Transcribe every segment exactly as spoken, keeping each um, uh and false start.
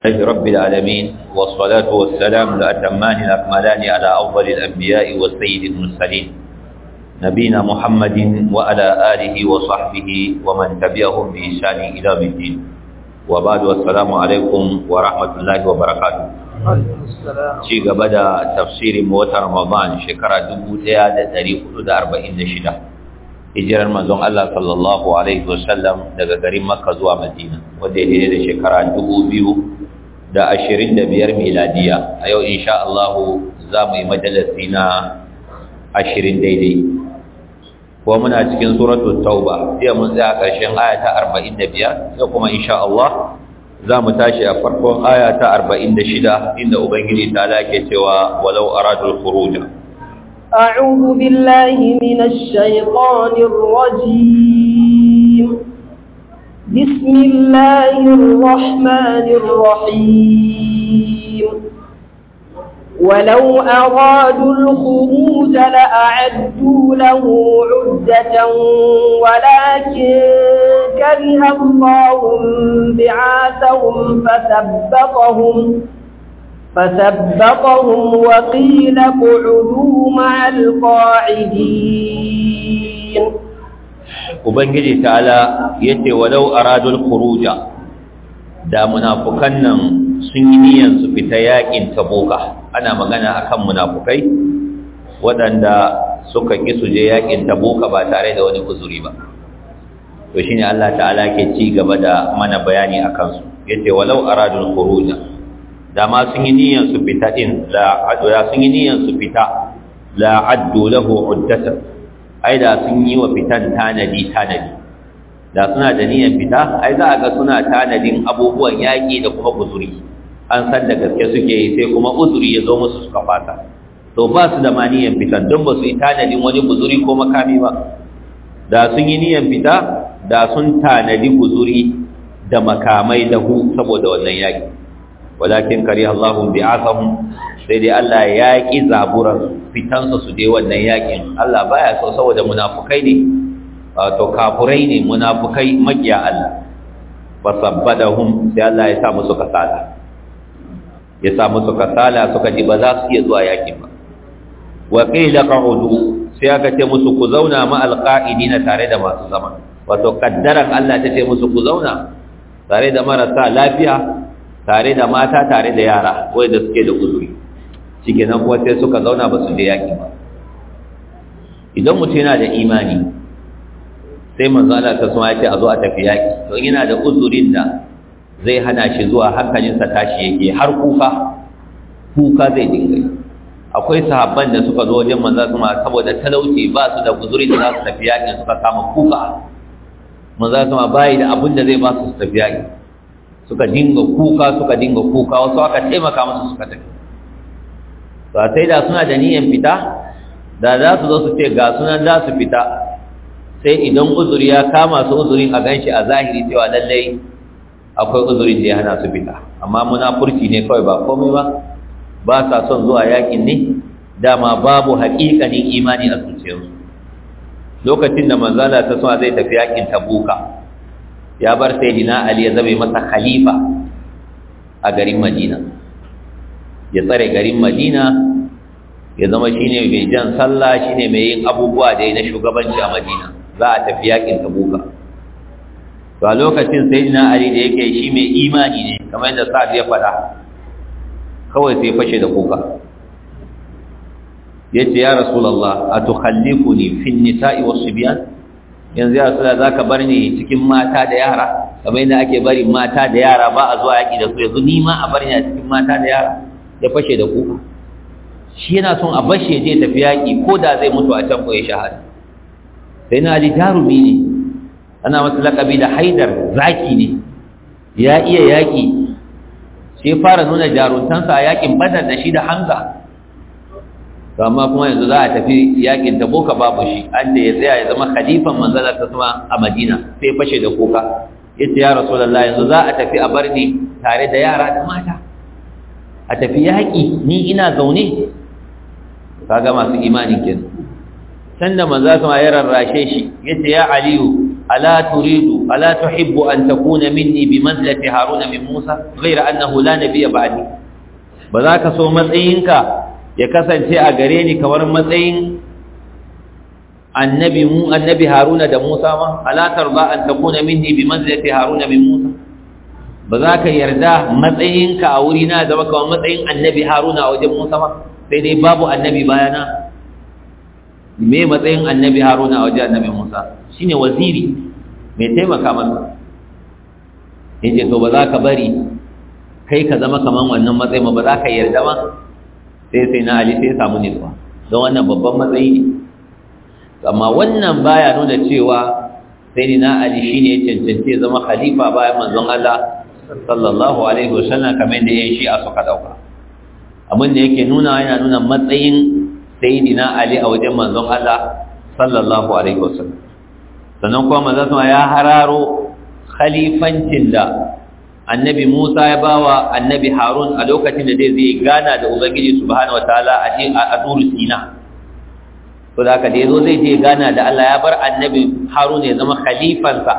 لله رب العالمين والصلاة والسلام الأتمان الأكملان على أفضل الأنبياء والسيد المرسلين نبينا محمد وعلى آله وصحبه ومن تبعهم بإحسان إلى يوم الدين وبعد والسلام عليكم ورحمة الله وبركاته. شيء بدأ تفسير موت رمضان شكرا دبو تيادة تاريخ أربعين شدة hijirar manzon Allah sallallahu alaihi wasallam daga garin Makka zuwa Madina wanda ya da shekara dubu biyu da ashirin da biyar miladiya. A yau insha Allah za mu yi majalisi na ashirin daidai kuma muna cikin suratul tauba sai mun tsaya ƙarshen aya ta arba'in da biyar sai kuma insha Allah za mu tashi a farkon aya ta arba'in da shida inda ubangiji ta lake cewa walau aradul khuruja. أعوذ بالله من الشيطان الرجيم بسم الله الرحمن الرحيم ولو أرادوا الخروج لأعدوا له عدة ولكن كره الله بعاثهم فثبطهم فثبطهم وقيل اقعدوا مع القاعدين. Ubangiji ta'ala yace walau aradul khuruja da munafukan nan sun yi niyyar su fita yakin tabuka. Ana magana akan munafukai waɗanda suka ki su je yakin tabuka ba tare da wani uzuri ba. To shine Allah ta'ala ke ci gaba da mana bayani akan su. Yace walau aradul khuruja da ma sun yi niyyar su fita din la adwa sun yi niyyar su fita la addu lahu uddatan ai da sun yi wa fitan tanadi tanadi da suna da niyyar fita ai za a ga suna tanadin abubuwan yaki da kuma uzuri an san da gaske suke yi sai kuma uzuri ya zo musu suka fata to ba su da ma niyyar fitan don ba su yi tanadin wani uzuri ko makami ba. Da sun yi niyyar fita da sun tanadi uzuri da makamai da hu saboda wannan yaki walakin kariha Allahu bi'athahum sai dai Allah ya ki zaburan fitansu su dai wannan yakin. Allah baya so saboda munafukai ne to kafurai ne munafukai makiya Allah fasabbadahum sai Allah ya sa musu kasala ya sa musu kasala suka ji ba za su iya zuwa yakin ba. Wa qila qa'udu sai aka ce musu ku zauna ma alqa'idina tare da masu zama wato kaddaran Allah ta ce musu ku zauna tare da marasa lafiya tare da mata tare da yara wanda suke da uzuri shike nan kuwa sai suka zauna ba su je yaki ba. Idan mutum yana da imani sai manzo Allah ta suma yace a zo a tafi yaki to yana da uzurin da zai hana shi zuwa hankalinsa tashi yake har kuka kuka zai dinga yi. Akwai sahabban da suka zo wajen manzo kuma saboda talauci ba su da uzuri da za su tafi yaki suka kama kuka manzo kuma bai da abin da zai ba su tafi yaki suka dinga kuka suka dinga kuka wasu aka taimaka musu suka tafi. Ba sai da suna da niyyar fita da za su zo su ce ga sunan za su fita sai idan uzuri ya kama su uzurin a ganshi a zahiri cewa lallai akwai uzurin da ya hana su fita amma munafurci ne kawai ba komai ba ba sa son zuwa yakin ne dama babu haƙiƙanin imani a zuciyarsu. Lokacin da manzala ta suna zai tafi yakin Tabuka ya bar sayyidina Ali ya zame masa khalifa a garin Madina ya tsare garin Madina ya zama shine mai jan sallah shine mai yin abubuwa da na shugabanci a Madina za a tafi yakin Tabuka. To a lokacin sayyidina Ali da yake shi mai imani ne kamar yadda Sa'd ya faɗa kawai sai fashe da kuka yace ya Rasulullah atukhallifuni fi an-nisa'i was-sibyan yanzu ya sula za ka bar ni cikin mata da yara kamar yadda ake bari mata da yara ba a zuwa yaƙi da su yanzu ni ma a bar ni a cikin mata da yara ya fashe da kuka. Shi yana son a bashe je tafi yaƙi ko da zai mutu a can ko ya shahada. Sai na Ali jarumi ne ana masa laƙabi da Haidar zaki ne ya iya yaƙi sai fara nuna jaruntansa a yaƙin Badar da shi da Hamza. amma kuma yanzu za a tafi yakin Tabuka babu shi an da ya tsaya ya zama khalifan manzalar ta sama a Madina sai fashe da kuka yace ya Rasulullahi yanzu za a tafi a bar ni tare da yara da mata a tafi yaki ni ina zaune kaga masu imanin kin sanda manzo sama ya rarrashe shi yace ya Aliyu ألا تريد ألا تحب أن تكون مني بمنزلة هارون من موسى غير أنه لا نبي بعدي بذاك سو متسينك يكسن شيء أغريني كور متسين النبي مو النبي هارون ده موسى ما ألا ترضى أن تكون مني بمنزلة هارون من موسى بذاك يرضى متسينك أورينا ده كور متسين النبي هارون أو ده موسى ما سيدي بابو النبي بيانا me matsayin annabi haruna a wajen annabi musa shine waziri mai taimaka masa yace to ba za ka bari kai ka zama kaman wannan matsayin ba za ka yarda ba sai sai na ali sai ya samu nutsuwa don wannan babban matsayi ne amma wannan baya nuna cewa sai na ali shine ya cancance zama khalifa bayan manzon Allah sallallahu alaihi wasallam kamar da yayin shi'a suka dauka abin da yake nuna yana nuna matsayin sayyidina ali a wajen manzon Allah sallallahu alaihi wasallam sannan kuma manzon ya hararo khalifancin da annabi Musa ya bawa annabi Harun a lokacin da zai gana da ubangiji subhanahu wataala a cikin Tur Sina to da haka da yazo zai je gana da Allah ya bar annabi Harun ya zama khalifansa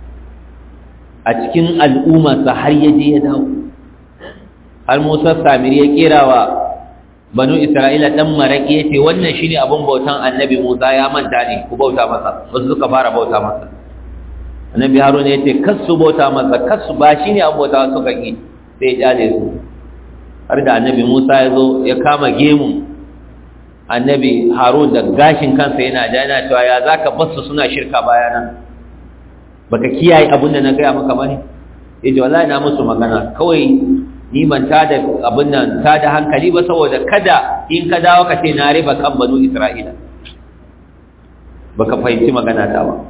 a cikin al'ummarsa har ya je ya dawo har Musa Samiri ya kirawa banu Isra'ila dan maraki yace wannan shine abun bautan annabi Musa ya manta ne ku bauta masa wasu suka fara bauta masa annabi Harun yace kasu bauta masa kasu ba shine abun bauta suka ki sai ya jale su har da annabi Musa ya zo ya kama gemun annabi Harun da gashin kansa yana da yana cewa ya zaka basu suna shirka bayana baka kiyaye abun da na ga maka bane yace wallahi na musu magana kawai ni ban ta da abin nan ta da hankali ba saboda kada in ka dawo ka ce na riba kan banu Isra'ila baka fahimci magana ta ba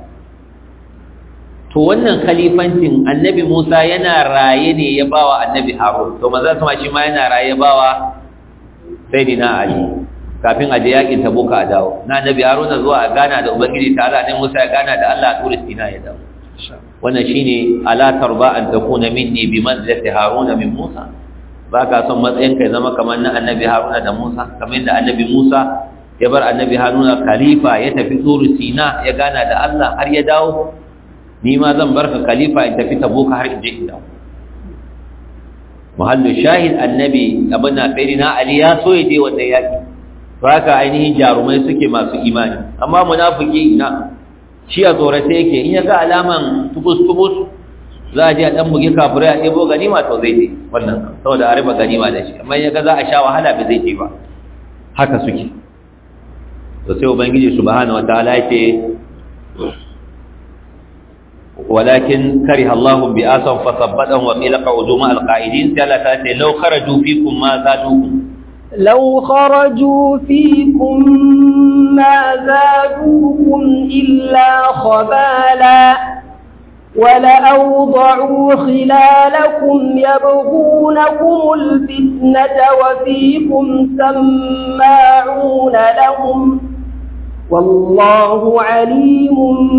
to wannan khalifancin annabi Musa yana raye ne ya bawa annabi Harun to maza sama shi ma yana raye ya bawa sayyidina Ali kafin aje yakin Tabuka a dawo na annabi Harun zuwa a gana da ubangiji ta'ala ne Musa ya gana da Allah a Tur Sina ya dawo wannan shine ala tarba an takuna minni bi manzilati haruna min musa baka son matsayin kai zama kamar na annabi haruna da musa kamar da annabi musa ya bar annabi haruna khalifa ya tafi Tur Sina ya gana da Allah har ya dawo ni ma zan barka khalifa in tafi Tabuka har in je in dawo muhallu shahid annabi abuna sayyidina ali ya so ya je wannan yaki to haka ainihin jarumai suke masu imani amma munafiki ina shi a tsorace yake in ya ga alaman tubus-tubus za a je a ɗan bugi kafirai a ɗebo ganima to zai ce wannan saboda a riba ganima da shi amma ya ga za a sha wahala bai zai ce ba haka suke to sai ubangiji subhanahu wataala ya ce walakin kariha Allahu bi asan fa sabbadan wa qila qa'udu ma al-qa'idin sai Allah ta ce law kharaju fikum ma zadukum لو خرجوا فيكم ما زادوكم إلا خبالا ولأوضعوا خلالكم يبغونكم الفتنة وفيكم سماعون لهم والله عليم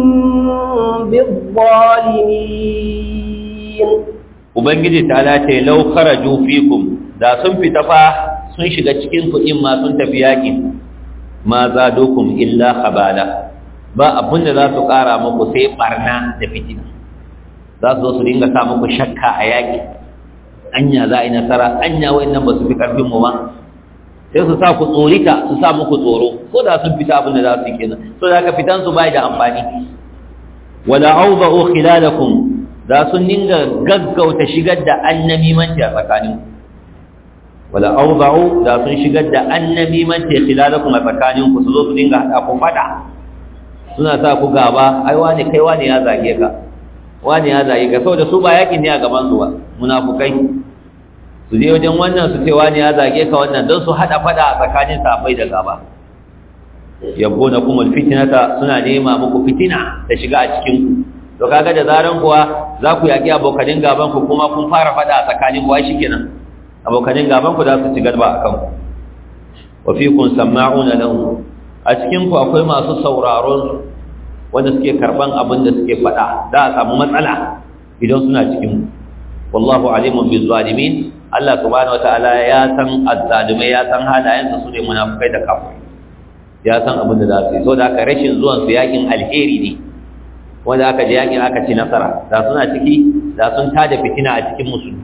بالظالمين Ubangiji ta ce law kharaju fikum da sun fita fa sun shiga cikin kuɗin ma sun tafi yaƙi ma zadukum illa khabala ba abin da za su ƙara muku sai barna da fitina za su zo su dinga sa muku shakka a yaƙi anya za a yi nasara anya wa'annan ba su fi ƙarfin mu ba sai su sa ku tsorita su sa muku tsoro ko da sun fita abin da za su yi kenan so da haka fitan su bai da amfani wala awda'u khilalakum da sun dinga gaggauta shigar da annamimanci a tsakaninku wala awda'u da sun shigar da annamimanci khilalakum a tsakaninku su zo su dinga hada ku fada suna sa ku gaba ai wani kai wani ya zage ka wani ya zage ka saboda su ba yakin ne a gaban su ba munafukai su je wajen wannan su ce wani ya zage ka wannan don su hada fada a tsakanin sahabbai da gaba yabuna kumul fitnata suna nema muku fitina da shiga a cikin ku to kaga da zaran kuwa za ku yaki abokanin gaban ku kuma kun fara fada a tsakanin ku ai shikenan abokanin gaban ku za su ci garba akan ku wa fiikum sama'una lahu a cikin ku akwai masu sauraron wanda suke karban abin da suke fada za a samu matsala idan suna cikin ku wallahu alimun bil zalimin Allah subhanahu wataala ya san azzalimai ya san halayen su ne munafikai da kafirai ya san abin da za su yi so da haka rashin zuwan su yakin alheri ne wanda aka je yakin aka ci nasara da suna ciki da sun tada fitina a cikin musulmi.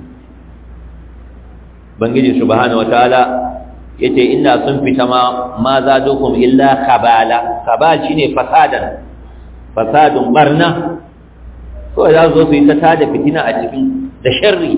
Bangiji subhanahu wataala yace inda sun fita ma ma zadukum illa khabala. Khabal shine fasadan fasadun barna, ko za su zo su yi ta tada fitina a cikin da sharri,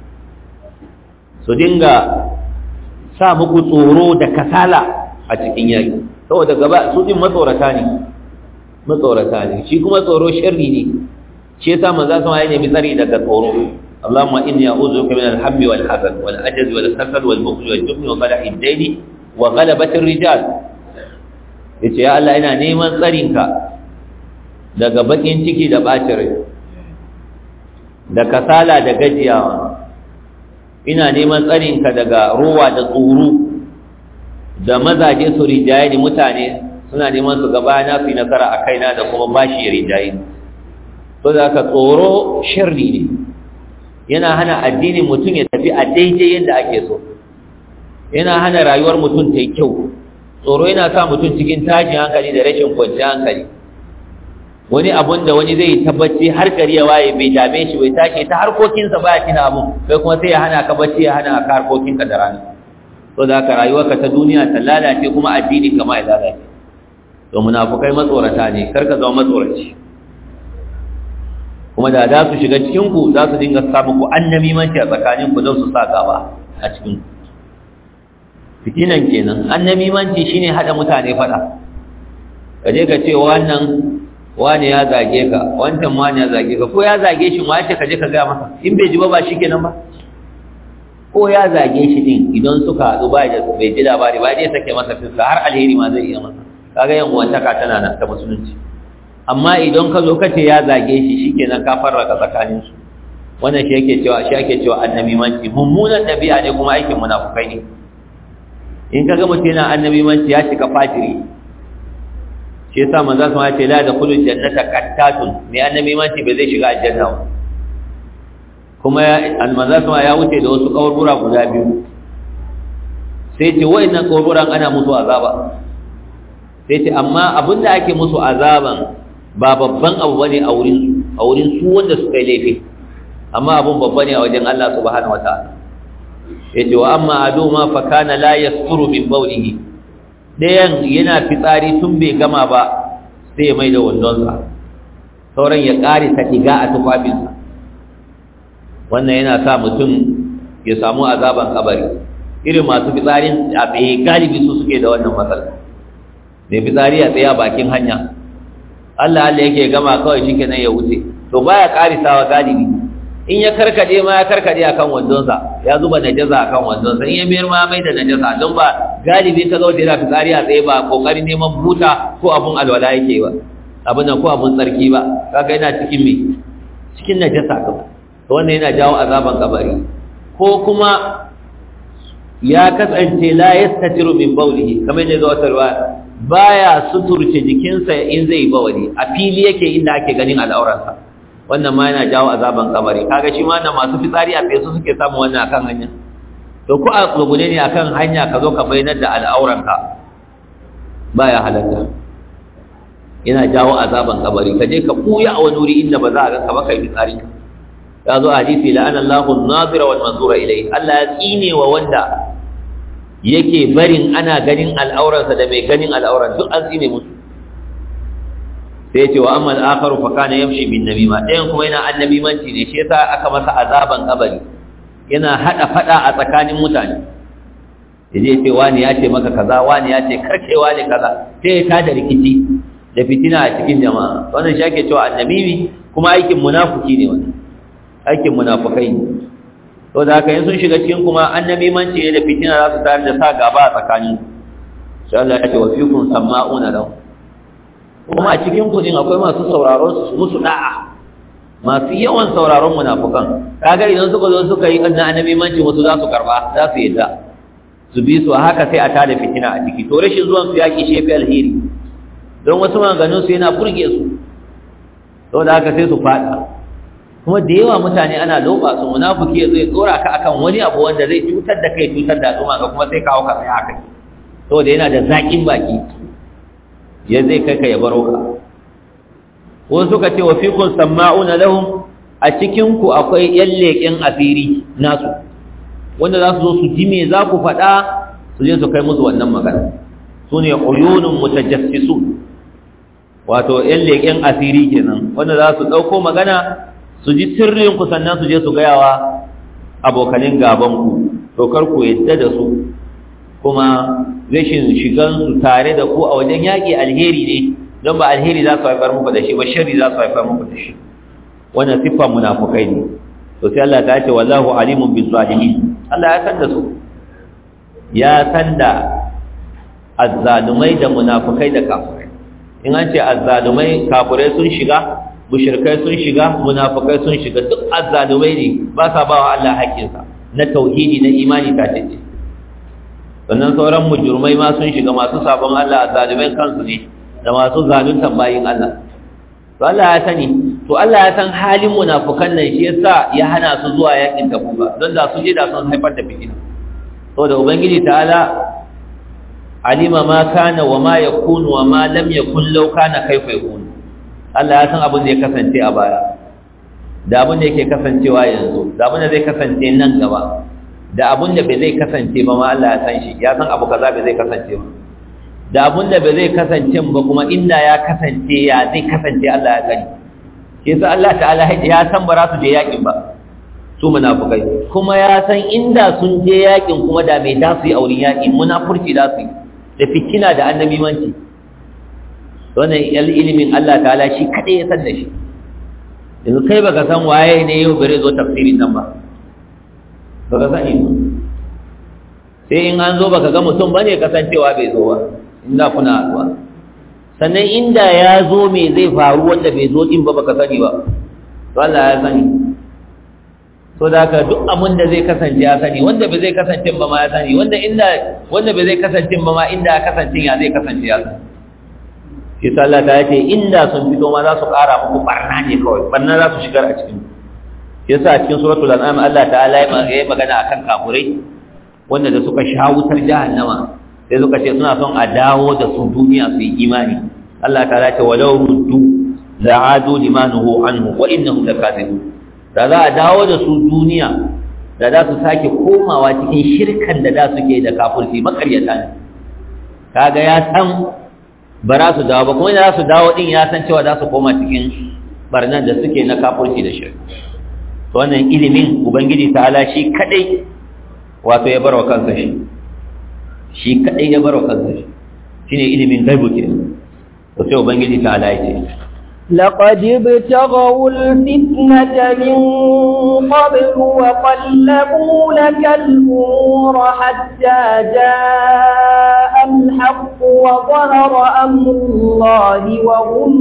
su dinga sa muku tsoro da kasala a cikin yaki, saboda gaba su din matsorata ne matsorata ne shi kuma tsoro sharri ne. shi yasa manzo sama ya nemi tsari daga tsoro. Allahumma inni a'udhu bika min al-hammi wal hazan wal ajzi wal kasal wal bukhl wal jubn wa qala'i ad-dayn wa ghalabati ar-rijal. yace ya Allah ina neman tsarinka daga bakin ciki da bacin rai, da kasala da gajiyawa. ina neman tsarinka daga ruwa da tsoro, da mazaje su rijaye ni mutane suna neman su gabana su yi nasara a kaina da kuma bashi rijaye. to da ka tsoro sharri ne, yana hana addinin mutum ya tafi a daidai yadda ake so, yana hana rayuwar mutum ta yi kyau. Tsoro yana sa mutum cikin tashin hankali da rashin kwanciyar hankali. Wani abun da wani zai tabbaci har gari ya waye bai dame shi bai tashi ta harkokinsa baya tina abun, kai kuma sai ya hana ka bacci ya hana ka harkokinka da rana. to da ka rayuwarka ta duniya ta lalace kuma addinin ka ma ya lalace. to munafukai matsorata ne, kar ka zama matsoraci. kuma da za su shiga cikin ku za su dinga samu ku annamimanci a tsakanin ku don su sa gaba a cikin ku. fitinan kenan annamimanci shine hada mutane fada, kaje ka ce wannan wani ya zage ka, wancan wani ya zage ka, ko ya zage shi ma yace kaje ka ga masa, in bai ji ba ba shikenan ba, ko ya zage shi din idan suka hadu ba da bai ji labari ba dai sake masa fiska har alheri ma zai iya masa, kaga yan uwantaka tana nan ta musulunci. amma idan ka zo kace ya zage shi shikenan ka farraka tsakanin su. wannan shi yake cewa shi yake cewa annabimanci mummunan dabi'a ne kuma aikin munafukai ne. in kaga mutum yana annabimanci ya shiga fajiri. shi yasa manzo sun ce la dakhulu jannata qattatun, mai annabimanci bai zai shiga aljanna ba. kuma manzo sun ya wuce da wasu kaburbura guda biyu, sai ce wayannan kaburburan ana musu azaba, sai ce amma abinda ake musu azaban ba babban abu bane a wurin a wurin su wanda suka yi laifi, amma abun babba ne a wajen Allah subhanahu wataala. yace wa amma aduma fa kana la yasturu min bawlihi, dayan yana fitsari tun bai gama ba sai ya maida wandonsa, sauran ya kare ta diga a tufafinsa. wannan yana sa mutum ya samu azaban kabari. irin masu fitsarin a tsaye galibi su suke da wannan matsala. mai fitsari a tsaye a bakin hanya, Allah Allah yake gama kawai shikenan ya wuce, to baya karisawa galibi. in ya karkade ma ya karkade akan wandonsa, ya zuba najaza akan wandonsa, in ya mayar ma mai da najaza, don ba galibi ka zo da yana fitsari a tsaye ba kokarin neman buta ko abun alwala yake ba, abin nan ko abun tsarki ba, kaga yana cikin me cikin najasa kawai. to wannan yana jawo azaban kabari. ko kuma ya kasance la yastatiru min bawlihi, kamar yadda zuwa tarwa baya suturce jikinsa in zai bawali, a fili yake inda ake ganin al'auransa. wannan ma yana jawo azaban kabari. kaga shi ma na masu fitsari a fesu suke samu wannan akan hanya. to ko a tsogune ne akan hanya ka zo ka bayyana da al'auranka, baya halatta, yana jawo azaban kabari. ka je ka buya a wani wuri inda ba za a ganka ba kai fitsari. ya zo hadisi la'ana Allahu an-nazira wal manzura ilayhi, Allah ya tsine wa wanda yake barin ana ganin al'auransa da mai ganin al'auran, duk an tsine musu. sai ce wa amma al-akharu fa kana yamshi bin namima, dayan kuma yana annabimanci ne, shi yasa aka masa azaban kabari. yana hada fada a tsakanin mutane, yaje ce wani ya ce maka kaza, wani ya ce karke wani kaza, sai ya tada rikici da fitina a cikin jama'a. wannan shi ake cewa annabimi, kuma aikin munafiki ne wannan, aikin munafikai ne. to da haka yin sun shiga cikin kuma annabimanci ne da fitina za su tare da sa gaba a tsakanin. sai Allah ya ce wa fikum sama'una lahu, kuma a cikin kudin akwai masu sauraron su musu da'a, masu yawan sauraron munafukan. kaga idan suka zo suka yi annan annabi manci wasu za su karba, za su yadda su bi su haka, sai a tada fitina a ciki. to rashin zuwan su yaki shefi alheri, don wasu maganganun su yana burge su, to da haka sai su fada. kuma da yawa mutane ana loba su, munafiki zai tsora ka akan wani abu wanda zai cutar da kai, cutar da al'umma ka, kuma sai kawo ka sai haka, to da yana da zakin baki ya zai kai ka ya baro ka. wasu suka ce wa fikum sama'una lahum a cikin ku akwai yan leƙen asiri nasu wanda za su zo su ji me za ku faɗa su je su kai musu wannan magana su ne uyunun mutajassisun wato yan leƙen asiri kenan wanda za su ɗauko magana su ji sirrin ku sannan su je su gaya wa abokanin gaban ku to kar ku yadda da su kuma rashin shigan su tare da ku a wajen yaƙi alheri ne don ba alheri za su haifar muku da shi ba sharri za su haifar muku da shi wannan siffar munafukai ne to sai Allah ta ce wallahu alimun bis zalimin Allah ya san da su ya san da azzalumai da munafukai da kafirai in an ce azzalumai kafirai sun shiga mushrikai sun shiga munafukai sun shiga duk azzalumai ne ba sa bawa Allah haƙƙinsa na tauhidi na imani ta ce sannan sauran mujurmai ma sun shiga masu sabon Allah azzalumai kansu ne da masu zaluntan bayin Allah to Allah ya sani to Allah ya san halin munafukan nan shi yasa ya hana su zuwa yakin Tabuka don da su je da sun haifar da fitina saboda ubangiji ta'ala alima ma kana wa ma yakunu wa ma lam yakun law kana kaifa yakun Allah ya san abin da ya kasance a baya da abin da yake kasancewa yanzu da abin da zai kasance nan gaba da abin da bai zai kasance ba ma Allah ya san shi ya san abu kaza bai zai kasance ba da abin da bai zai kasance ba kuma inda ya kasance ya zai kasance Allah ya sani shi yasa Allah ta'ala ya san ba za su je yakin ba su munafukai kuma ya san inda sun je yakin kuma da bai da su yi auren yakin munafurci da su da fitina da annabimanci wannan ilimin Allah ta'ala shi kadai ya san da shi yanzu kai baka san waye ne yau bare zo tafsirin nan ba baka sani ba sai in an zo baka ga mutum bane kasancewa bai zo ba inda kuna addu'a sannan inda ya zo me zai faru wanda bai zo din ba baka sani ba to Allah ya sani to da haka duk abin da zai kasance ya sani wanda bai zai kasance ba ma ya sani wanda inda wanda bai zai kasance ba ma inda ya kasance ya zai kasance ya sani shi Allah ta yace inda sun fito ma za su ƙara muku barna ne kawai barna za su shigar a cikin shi yasa a cikin suratul an'am Allah ta'ala ya magana akan kafurai wanda da suka sha wutar jahannama sai suka ce suna son a dawo da su duniya su yi imani Allah ta'ala ce walau ruddu la'adu limanuhu anhu wa innahum lakazibun da za a dawo da su duniya da za su sake komawa cikin shirkan da da suke da kafirci makaryata ne kaga ya san ba za su dawo ba kuma da za su dawo din ya san cewa za su koma cikin barnan da suke na kafirci da shirka to wannan ilimin ubangiji ta'ala shi kadai wato ya barwa kansa shi shi kadai ya barwa kansa shi shine ilimin gaibu kenan to sai ubangiji ta'ala ya ce لقد ابتغوا الفتنة من قبل وقلبوا لك الأمور حتى جاء الحق وظهر أمر الله وهم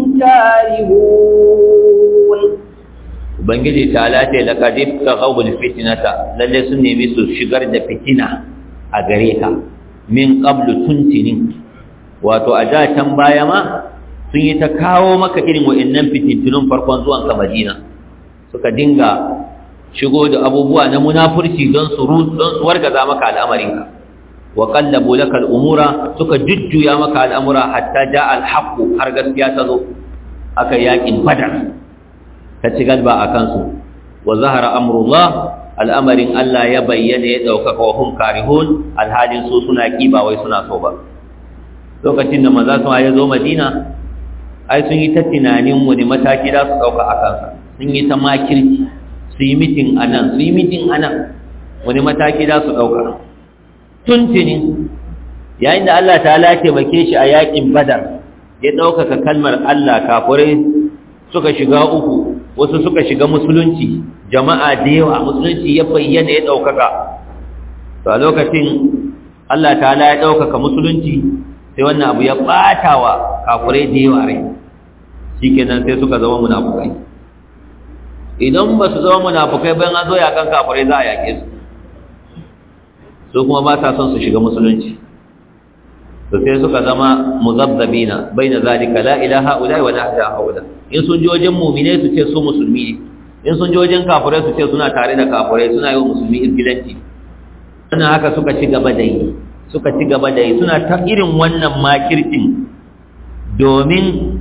كارهون Ubangiji ta lati laqad ibtaghaw al-fitnata lalle sun nemi su shigar da fitina a gare ka min qablu tuntinin wato a da can baya ma sun yi ta kawo maka irin wa'annan fitintunun farkon zuwan ka Madina suka dinga shigo da abubuwa na munafurci don su don su wargaza maka al'amarinka wa qallabu laka al-umura suka jujjuya maka al'amura hatta ja al-haqq har gaskiya ta zo aka yakin badar ta ci galba a kansu wa zahara amrullah al'amarin Allah ya bayyana ya daukaka wa hum karihun alhalin su suna kiba wai suna so ba lokacin da maza sun ya zo Madina ai sun yi ta tunanin wani mataki da su dauka a kansa sun yi ta makirci su yi mitin anan su yi mitin anan wani mataki da su dauka tuntuni yayin da Allah ta'ala ya taimake shi a yakin Badar ya daukaka kalmar Allah kafirai suka shiga uku wasu suka shiga musulunci jama'a da yawa musulunci ya bayyana ya daukaka to a lokacin Allah ta'ala ya daukaka musulunci sai wannan abu ya bata wa kafirai da yawa rai shikenan sai suka zama munafukai idan ba su zama munafukai bayan an zo yakan kafirai za a yake su su kuma ba ta son su shiga musulunci to sai suka zama muzabbabina baina zalika la ilaha illa wa la ilaha illa in sun jojin mu'mine su ce su musulmi ne in sun jojin kafirai su ce suna tare da kafirai suna yi wa musulmi izgilanci suna haka suka ci gaba da yi suka ci gaba da yi suna ta irin wannan makircin domin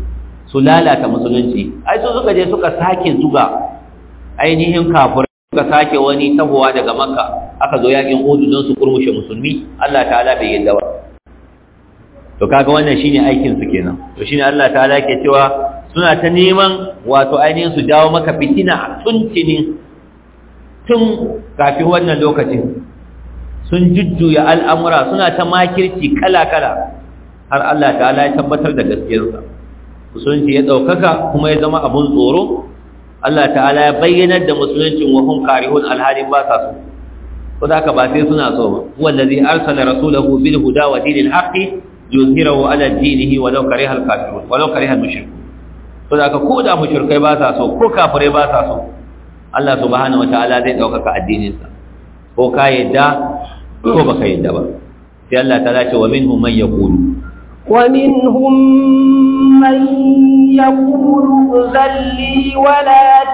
su lalata musulunci ai su suka je suka sake zuga ainihin kafirai suka sake wani tahowa daga makka aka zo yakin uhud don su kurmushe musulmi Allah ta'ala bai yadda ba to kaga wannan shine aikin su kenan to shine Allah ta'ala yake cewa suna ta neman wato ainihin su jawo maka fitina tun tinin tun kafin wannan lokacin sun jujjuya al'amura suna ta makirci kala-kala har Allah ta'ala ya tabbatar da gaskiyarsa musulunci ya ɗaukaka kuma ya zama abun tsoro Allah ta'ala ya bayyanar da musuluncin wa hum karihun alhalin ba sa so ko da ka ba sai suna so ba wallazi arsala rasulahu bil huda wa dinil haqqi yuzhirahu ala dinihi walau kariha al kafirun walau kariha al mushrikun ko da ka ko da mushrikai ba sa so ko kafirai ba sa so Allah subhanahu wataala zai ɗaukaka addinin sa ko ka yadda ko baka yadda ba sai Allah ta'ala ce wa minhum man yaqulu wa minhum man yaqulu zalli wa la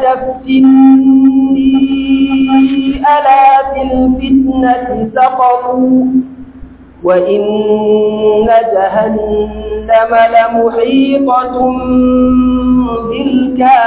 taftinni ala fil fitnati saqatu wa inna jahannama lamuhitatun bil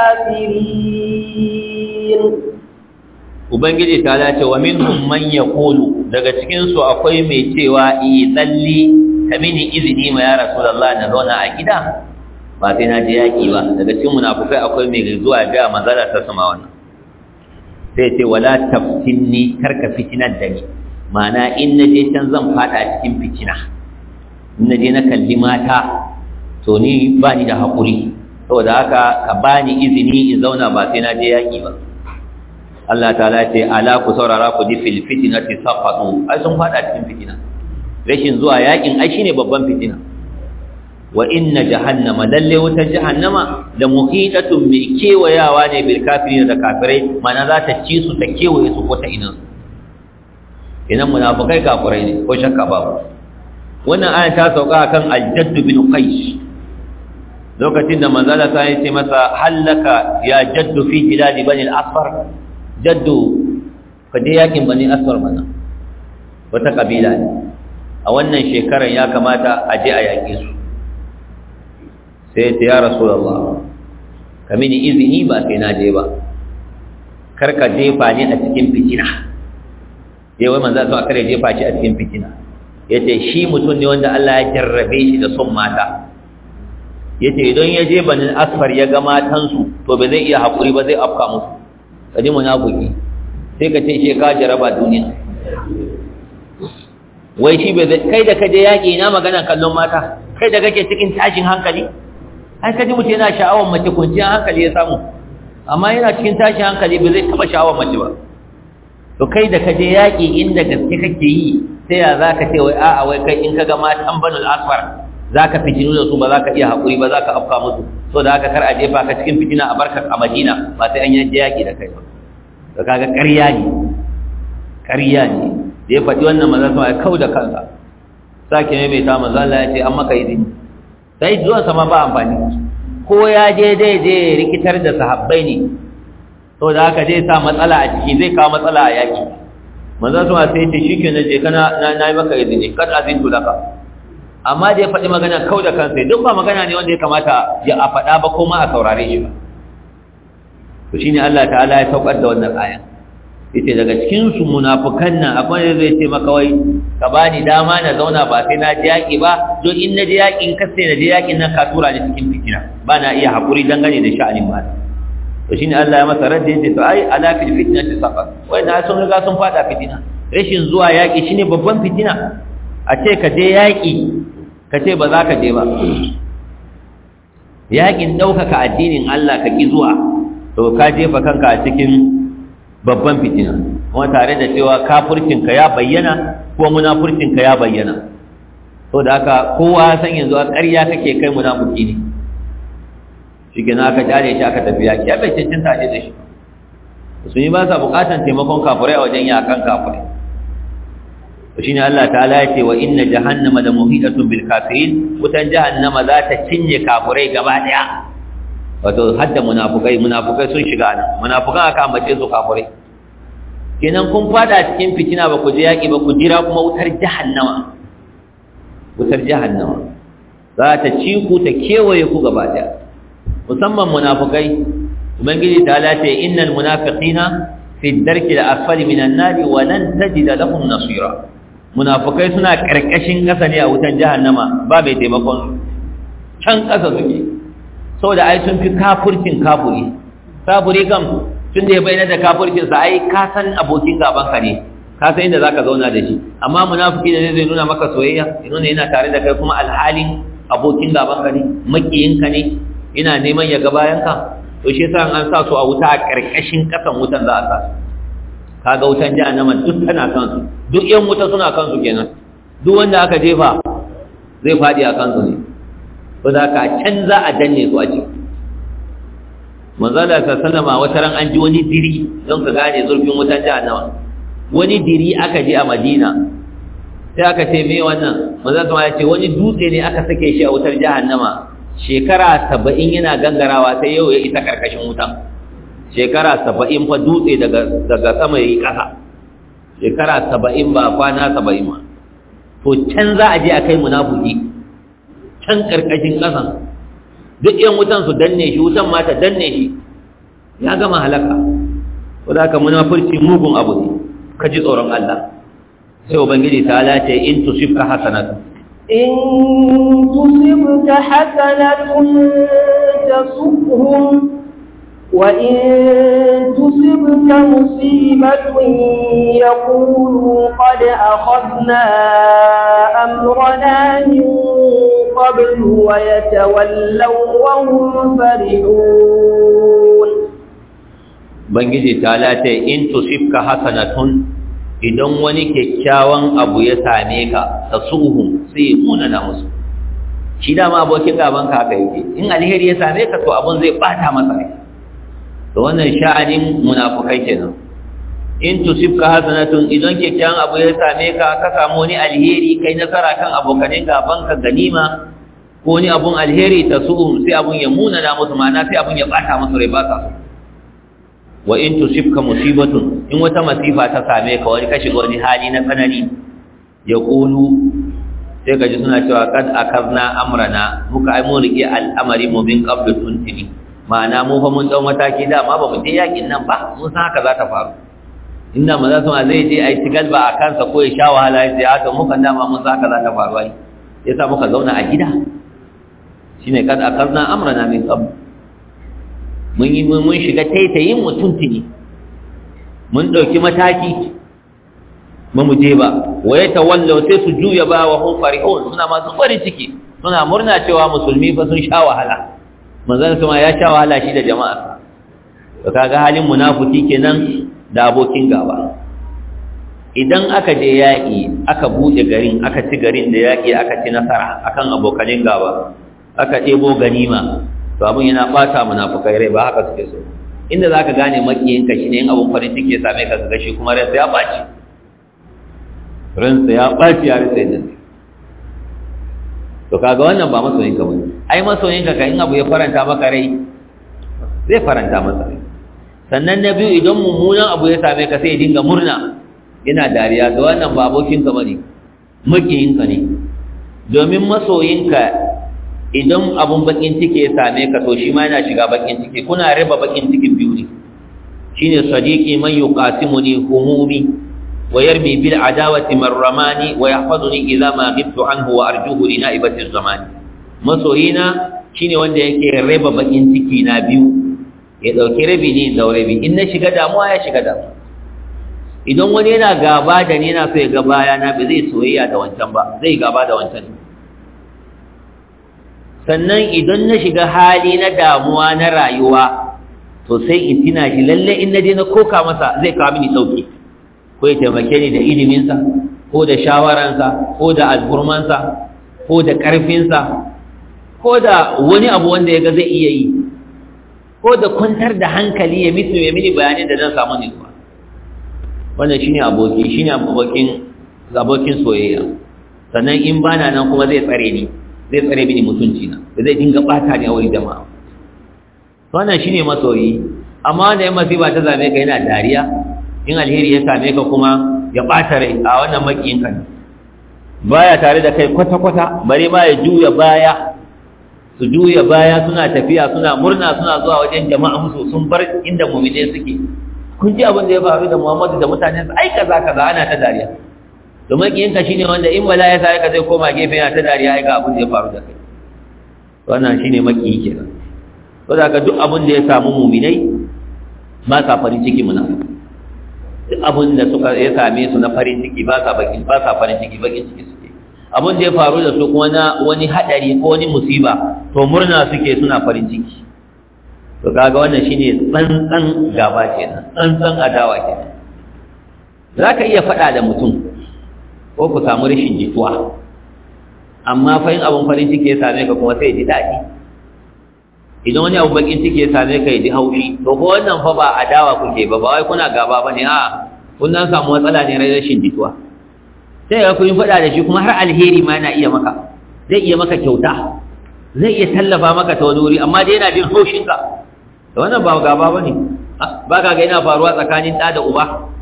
kafirin Ubangiji ta dace wa minhum man yaqulu daga cikin su akwai mai cewa i tsalli kamini izini ma ya Rasulullah na zauna a gida ba sai na je yaki ba daga cikin munafikai akwai mai zuwa ga manzala ta sama wannan sai ce wala taftinni karka fitinar da ni ma'ana in naje can zan fada cikin fitina in naje na kalli mata to ni ba ni da hakuri saboda haka ka bani izini in zauna ba sai na je yaki ba Allah ta'ala ce ala ku saurara ku ji fil fitnati saqatu ai sun fada cikin fitina rashin zuwa yakin ai shine babban fitina wa inna jahannama lalle wata jahannama da muhitatun bi kewayawa ne bil kafirin da kafirai mana za ta ci su ta kewaye su ko ta ina idan munafikai kafirai ne ko shakka babu wannan aya ta sauka kan al-jadd bin qais lokacin da manzala ta yi ce masa hallaka ya jaddu fi biladi bani al-asfar jaddu ka je yakin bani asfar mana wata kabila ne a wannan shekarar ya kamata a je a yaƙe su sai ta ya rasulullah ka mini izini ba sai na je ba kar ka jefa ni a cikin fitina sai wai manzo sai kare jefa shi a cikin fitina yace shi mutum ne wanda Allah ya jarrabe shi da son mata yace idan ya je bani asfar ya ga matansu to ba zai iya hakuri ba zai afka musu kaji munafiki sai ka ce shi ka jaraba duniya wai shi bai kai da kaje yaki ina magana kallon mata kai da kake cikin tashin hankali ai kaji mutum yana sha'awar mace kunciya hankali ya samu amma yana cikin tashin hankali bai zai taba sha'awar mace ba to kai da kaje yaki inda gaske kake yi sai ya zaka ce wai a'a wai kai in kaga matan banul asfar zaka fitinu da su ba zaka iya hakuri ba zaka afka musu so da haka kar a jefa ka cikin fitina a barka a Madina ba sai an yaje yaki da kai ba to kaga ƙarya ne ƙarya ne da ya faɗi wannan manzo sai ya kauda kansa sake ne mai ta manzo Allah ya ce an maka izini sai zuwan sama ba amfani ko ya je dai je rikitar da sahabbai ne to da haka zai sa matsala a ciki zai kawo matsala a yaki manzo sai ya ce shikenan je kana na yi maka izini kad azintu laka amma da ya faɗi magana kau da kansa duk ba magana ne wanda ya kamata ya a faɗa ba ko ma a saurare shi ba to shine Allah ta'ala ya saukar da wannan aya yace daga cikin su munafikan nan akwai wanda zai ce maka wai ka bani dama na zauna ba sai na ji yaki ba don in na ji yakin ka sai na ji yakin nan ka tura ni cikin fitina ba na iya hakuri dangane da sha'anin mata to shine Allah ya masa radda yace to ai ala fil fitnati saqat wai na sun riga sun fada fitina rashin zuwa yaki shine babban fitina a ce ka je yaki ka ce ba za ka je ba yaƙin ɗaukaka addinin Allah ka ƙi zuwa to ka jefa kanka a cikin babban fitina kuma tare da cewa kafircinka ya bayyana ko munafurcinka ya bayyana to da haka kowa san yanzu a ƙarya kake kai munafurci ne shi ke na aka jare shi aka tafi yaƙi ya bai cancanta a da shi su yi ba sa buƙatar taimakon kafirai a wajen yaƙan kafirai shine Allah ta'ala yace wa inna jahannama la muhitatun bil kafirin wutan jahannama za ta cinye kafirai gaba daya wato hadda munafikai munafikai sun shiga nan munafikan aka ambace su kafirai kenan kun fada cikin fitina ba ku je yaki ba ku jira kuma wutar jahannama wutar jahannama za ta ci ku ta kewaye ku gaba daya musamman munafikai ubangiji ta lace innal munafiqina fi ad-darki al-asfali minan nar wa lan tajida lahum nasira munafikai suna karkashin kasa ne a wutan jahannama ba mai taimakon can kasa suke saboda ai sun fi kafircin kafiri kafiri kam tun da ya bayyana da kafircin sa ai ka san abokin gaban ka ne ka san inda zaka zauna da shi amma munafiki ne zai nuna maka soyayya ya nuna yana tare da kai kuma alhalin abokin gaban ka ne makiyin ka ne ina neman ya ga bayan ka to shi yasa an sa su a wuta a karkashin kasan wutan za a sa su kaga wutan jahannama duk tana kansu duk yan wuta suna kansu kenan duk wanda aka jefa zai fadi a kansu ne to da ka can za a danne su a ciki manzo Allah sallama wata ran an ji wani diri don ka gane zurfin wutan jahannama wani diri aka je a Madina sai aka ce me wannan manzo Allah ya ce wani dutse ne aka sake shi a wutar jahannama shekara saba'in yana gangarawa sai yau ya isa karkashin wuta shekara saba'in fa dutse daga daga sama yayi kasa shekara saba'in ba kwana saba'in ma to can za a je a kai munafiki can karkashin kasan duk yan wutan su danne shi wutan ma ta danne shi ya gama halaka ko da ka munafurci mugun abu ne ka ji tsoron Allah sai ubangiji ta lace in tusibka hasanatu إن تصبك حسنة تسؤهم وإن تصبك مصيبة يقولوا قد أخذنا أمرنا من قبل ويتولوا وهم فرحون بنجي تعالى إن تصبك حسنة idan wani kyakkyawan abu ya same ka tasuhum sai muna na musu shi dama abokin gaban ka haka yake in alheri ya same ka to abun zai bata masa rai to wannan sha'anin munafikai kenan in tusibka hasanatun idan kyakkyawan abu ya same ka ka samu wani alheri kai nasara kan abokanin gaban ka ganima ko wani abun alheri tasuhum sai abun ya muna na musu ma'ana sai abun ya bata musu rai ba ka so wa in tusibka musibatun in wata masifa ta same ka wani ka shiga wani hali na tsanani ya kulu sai ka ji suna cewa kad akarna amrana muka ai mun rike al'amari mu bin qablu tuntini ma'ana mu fa mun dau mataki da ma ba mu je yakin nan ba mun san haka za ta faru inda maza su ma zai je ai tigal ba a kansa ko ya sha wahala sai haka muka da ma mun san haka za ta faru ai yasa muka zauna a gida shine kad akarna amrana min qablu mun yi mun shiga taitayin mutuntuni mun dauki mataki ba mu je ba waye tawallau sai su juya ba wa hum farihun suna masu farin ciki suna murna cewa musulmi fa sun sha wahala manzon kuma ya sha wahala shi da jama'a to kaga halin munafiki kenan da abokin gaba idan aka je yaki aka bude garin aka ci garin da yaki aka ci nasara akan abokanin gaba aka ɗebo ganima to abun yana bata munafikai rai ba haka suke so inda zaka gane makiyinka shine in abun farin ciki ya same ka kaga shi kuma ransa ya baci ransa ya baci ya rasa yadda to kaga wannan ba masoyinka bane ai masoyinka ka in abu ya faranta maka rai zai faranta masa rai sannan na biyu idan mummunan abu ya same ka sai ya dinga murna yana dariya to wannan ba abokinka bane makiyinka ne domin masoyinka idan abun bakin ciki ya same ka to shi ma yana shiga bakin ciki kuna raba bakin cikin biyu ne shine sadiqi man yuqasimuni humumi wa yarmi bil adawati marramani wa yahfazuni idha ma ghibtu anhu wa arjuhu li naibati az-zaman masoyina shine wanda yake raba bakin ciki na biyu ya dauki rabi ne da rabi in na shiga damuwa ya shiga damuwa idan wani yana gaba da ni yana so ya ga baya na ba zai soyayya da wancan ba zai gaba da wancan sannan idan na shiga hali na damuwa na rayuwa to sai in tina shi lalle in naje na koka masa zai kawo mini sauki ko ya taimake ni da iliminsa ko da shawaransa ko da alburmansa ko da ƙarfinsa ko da wani abu wanda ya ga zai iya yi ko da kwantar da hankali ya misu ya mini bayanin da zan samu nutsuwa wannan shine aboki shine abokin abokin soyayya sannan in bana nan kuma zai tsare ni zai tsare mini mutunci na da zai dinga bata ni a wurin jama'a wannan shine masoyi amma da yamma sai ba ta zame ka yana dariya in alheri ya same ka kuma ya bata rai a wannan makiyin ka baya tare da kai kwata kwata bare ma ya juya baya su juya baya suna tafiya suna murna suna zuwa wajen jama'a musu sun bar inda mu'mine suke. Kun ji abin da ya faru da Muhammadu da mutanen sa, ai kaza kaza ana ta dariya. Domin kiyinka shine wanda in bala ya sai ka zai koma gefe yana ta dariya ai ga abin da ya faru da kai. Wannan shine makiyi kenan. Saboda ka duk abin da ya samu mu'minai ba sa farin ciki munafiki. Duk abin da suka ya same su na farin ciki ba sa bakin ba sa farin ciki bakin ciki suke. Abin da ya faru da su kuma na wani hadari ko wani musiba to murna suke suna farin ciki. To kaga wannan shine tsantsan gaba kenan, tsantsan adawa kenan. Zaka iya fada da mutum ko ku samu rashin jituwa, amma fa in abun farin ciki ya same ka kuma sai ji dadi. Idan wani abu bakin ciki ya same ka ya ji haushi, to ko wannan fa ba adawa kuke ba, ba wai kuna gaba bane, a kun nan samu matsala ne rashin jituwa. Sai ga kun fada da shi kuma har alheri ma yana iya maka, zai iya maka kyauta, zai iya tallafa maka ta wani wuri, amma dai yana jin haushin ka. Da wannan ba gaba bane, ba ka ga yana faruwa tsakanin ɗa da uba.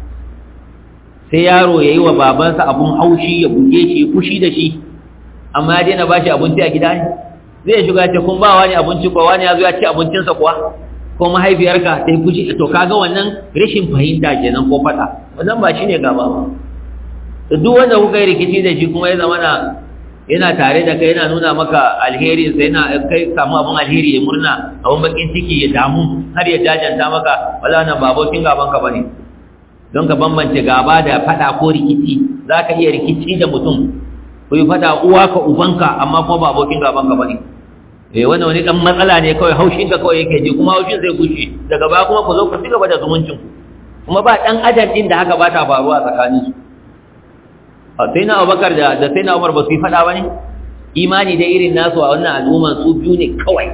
Sai yaro yayi wa babansa abun haushi ya buge shi ya fushi da shi, amma ya daina bashi abinci a gida ne. Zai shiga ce kun ba wani abinci ko wani ya zo ya ci abincinsa kuwa, ko mahaifiyarka ta yi fushi, to kaga wannan rashin fahimta kenan ko faɗa, wannan ba shine gaba ba. To duk wanda kuka yi rikici da shi kuma ya zama na yana tare da kai, yana nuna maka alheri, sai yana kai samu abun alheri ya murna, abun bakin ciki ya damu har ya jajanta maka, wala nan ba abokin gaban ka bane. Don ka bambance gaba da fada ko rikici, zaka iya rikici da mutum ko yi fada uwa ka ubanka amma kuma ba abokin gaban ka bane. Eh wannan wani dan matsala ne kawai, haushin ka kawai yake ji, kuma haushin zai gushe daga baya kuma ku zo ku cigaba da zumuncin ku. Kuma ba dan adam din da haka ba ta faruwa tsakanin su. sai na Abubakar da da sai na Umar ba su yi fada bane, imani da irin nasu a wannan al'umma su biyu ne kawai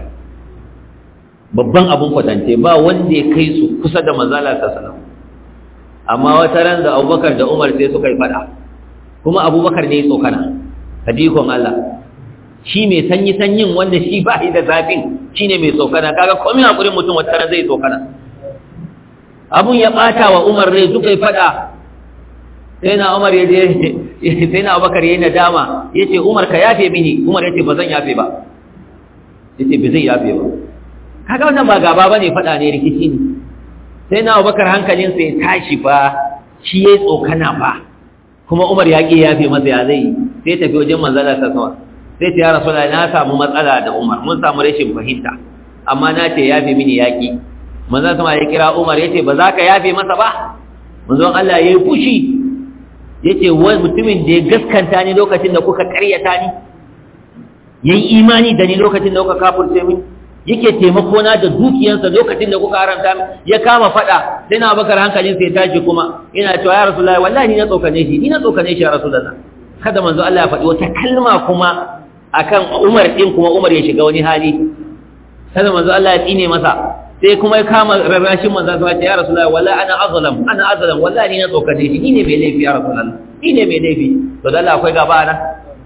babban abun kwatance, ba wanda ya kai su kusa da manzo Allah sallallahu alaihi wasallam. Amma wata ran da Abubakar da Umar sai suka yi fada, kuma Abubakar ne ya tsokana, hadikon Allah shi mai sanyi sanyin wanda shi ba shi da zafin shine mai tsokana. Kaga komai hakurin mutum wata ran zai tsokana. Abun ya bata wa Umar rai, suka yi fada. Sai na Umar ya je sai na Abubakar yayin nadama yace Umar ka yafe mini. Umar yace bazan yafe ba, yace ba zai yafe ba. Kaga wannan ba gaba bane, fada ne, rikici ne. Sai na Abubakar hankalin sa ya tashi fa, shi yayi tsokana fa, kuma Umar ya ki yafe masa, ya zai sai tafi wajen manzon Allah sallallahu alaihi wasallam. Sai ya Rasulullahi, na samu matsala da Umar, mun samu rashin fahimta, amma na ce yafe mini yaki. Manzon sama ya kira Umar yace ba za ka yafe masa ba. Manzon Allah yayi fushi yace wai mutumin da ya gaskanta ni lokacin da kuka ƙaryata ni, yayi imani da ni lokacin da kuka kafirce min, yake taimako na da dukiyansa lokacin da kuka haramta min, ya kama fada. Sai na Abubakar hankalin sai ya tashi kuma ina cewa ya Rasulullahi wallahi ni na tsokane shi, ni na tsokane shi ya Rasulullah. Kada manzo Allah ya faɗi wata kalma kuma akan Umar din, kuma Umar ya shiga wani hali. Kada manzo Allah ya tsine masa, sai kuma ya kama rarrashin manzon sa, ya Rasulullahi wallahi ana azlam ana azlam wallahi ni na tsokane shi, ni ne mai laifi ya Rasulullahi, ni ne mai laifi. To dan Allah akwai gaba nan?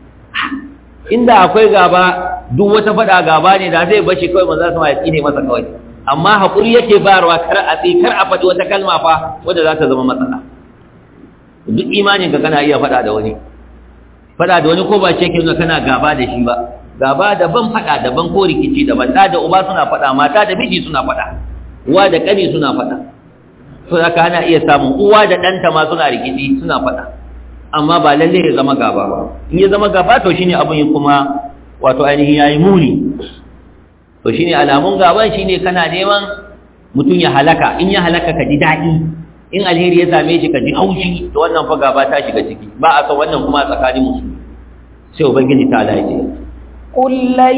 Inda akwai gaba, duk wata fada gaba ne da zai bashi kawai manzon sa ya tsine masa kawai. Amma hakuri yake bayarwa, kar a tsi kar a faɗi wata kalma fa wanda za ta zama matsala. Duk imanin ka kana iya fada da wani, fada da wani ko ba ce ke nuna kana gaba da shi ba. Gaba daban, fada daban, ko rikici daban. Da da uba suna fada, mata da miji suna fada, uwa da kani suna fada. So haka ana iya samun uwa da ɗanta ma suna rikici suna fada, amma ba lalle ya zama gaba ba. In ya zama gaba to shine abin kuma wato ainihin yayi muni. To shine alamun gaban shine kana neman mutum ya halaka, in ya halaka ka ji daɗi, in alheri ya same shi ka ji haushi, to wannan fa gaba ta shiga ciki. Ba a san wannan kuma tsakanin musulmi. Sai ubangiji ta Allah ya ce قل لن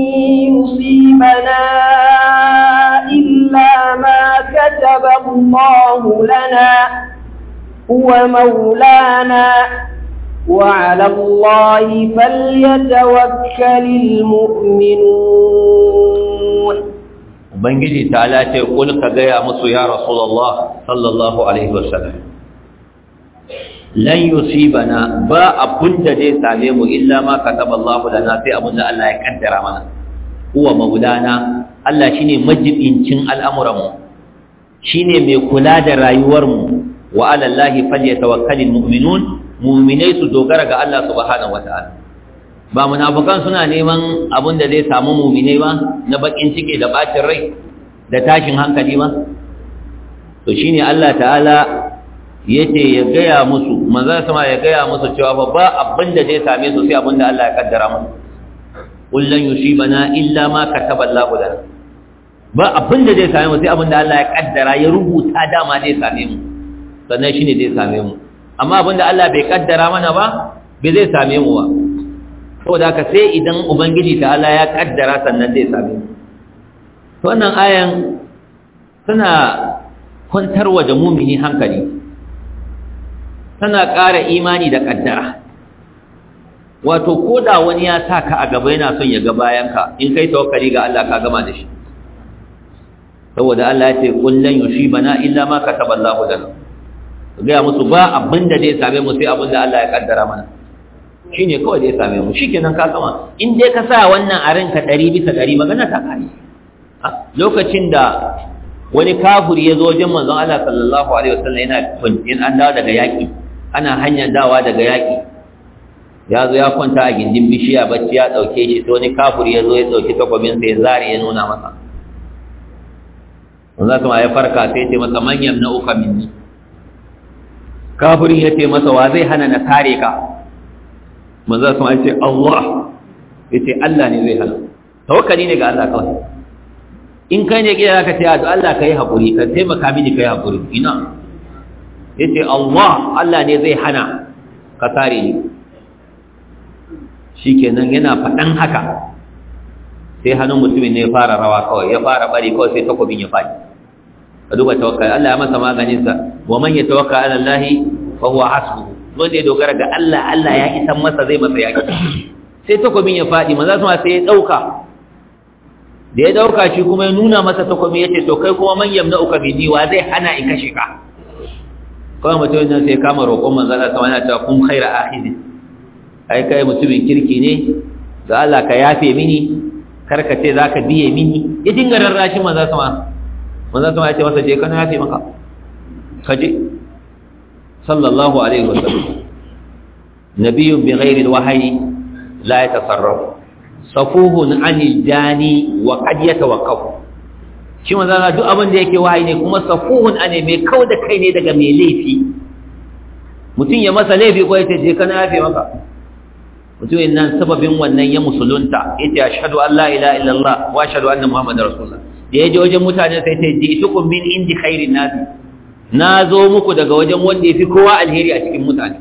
يصيبنا إلا ما كتب الله لنا هو مولانا وعلى الله فليتوكل المؤمنون. Ubangiji ta lace kul ka gaya musu ya Rasulullah sallallahu alaihi wasallam, lan yusibana ba abunda zai same mu illa ma kataba Allah lana, sai abunda Allah ya kaddara mana. Huwa maulana, Allah shine majibincin al'amuran mu, shine mai kula da rayuwar mu. Wa ala Allah falyatawakkalul mu'minun, mu'minai su dogara ga Allah subhanahu wataala. ba munafukan suna neman abin da zai samu mu'mine ba na bakin ciki da bacin rai da tashin hankali ba to shine Allah ta'ala yace ya gaya musu manzon sama ya gaya musu cewa ba abin da zai same su sai abin da Allah ya kaddara musu qul lan yusibana illa ma kataba Allah lana ba abin da zai same mu sai abin da Allah ya kaddara ya rubuta dama zai same mu sannan shine zai same mu amma abin da Allah bai kaddara mana ba bai zai same mu ba saboda haka sai idan ubangiji ta'ala ya kaddara sannan zai same mu to wannan ayan tana kwantarwa da mumini hankali tana ƙara imani da kaddara wato koda wani ya saka a gaba yana son ya ga bayanka in kai tawakkali ga Allah ka gama da shi saboda Allah ya ce qul lan yushibana illa ma kataba Allah lana ga musu ba abinda zai same mu sai abinda Allah ya kaddara mana shine kawai zai same mu shikenan ka gama in dai ka sa wannan a ranka ɗari bisa ɗari magana ta kai lokacin da wani kafiri ya zo wajen manzon Allah sallallahu alaihi wasallam yana in an dawo daga yaki ana hanyar dawa daga yaki ya zo ya kwanta a gindin bishiya bacci ya dauke shi to wani kafiri ya zo ya dauki takwabin sa ya zare ya nuna masa manzon kuma ya farka sai ya ce masa man yamna'uka minni kafirin ya ce masa wa zai hana na kare ka manzon kuma ya ce Allah ya ce Allah ne zai hana tawakkali ne ga Allah kawai in kai ne kira ka ce a Allah kai hakuri ka taimaka mini kai hakuri ina yace Allah Allah ne zai hana ka tare ni shikenan yana fadan haka sai hannun mutumin ne ya fara rawa kawai ya fara bari kawai sai takobin ya fadi ka duba tawakkal Allah ya masa maganin sa wa man yatawakkal ala Allah fa huwa hasbuhu wanda ya dogara ga Allah Allah ya isan masa zai masa yaki sai takobin ya fadi manzo sai ya dauka da ya dauka shi kuma ya nuna masa takobi yace to kai kuma man yamna'uka minni wa zai hana in kashe ka kawai mutumin nan sai kama roƙon manzon Allah subhanahu wa ta'ala kun khaira akhidi ai kai mutumin kirki ne da Allah ka yafe mini kar ka ce zaka biye mini ya dinga rarrashi manzon sama manzon sama ya ce masa je kana yafe maka kaje sallallahu alaihi wasallam nabiyyun bi ghairi alwahyi la yatasarrafu safuhun anil jani wa qad yatawaqqaf shi manzo Allah duk abin da yake wahayi ne kuma safuhun ane mai kauda kai ne daga mai laifi mutum ya masa laifi ko yace je kana yafe maka mutumin nan sababin wannan ya musulunta yace ashhadu an la ilaha illallah wa ashhadu anna muhammadar rasulullah da yaje wajen mutane sai ta ji itukum min indi khairin nas na zo muku daga wajen wanda yafi kowa alheri a cikin mutane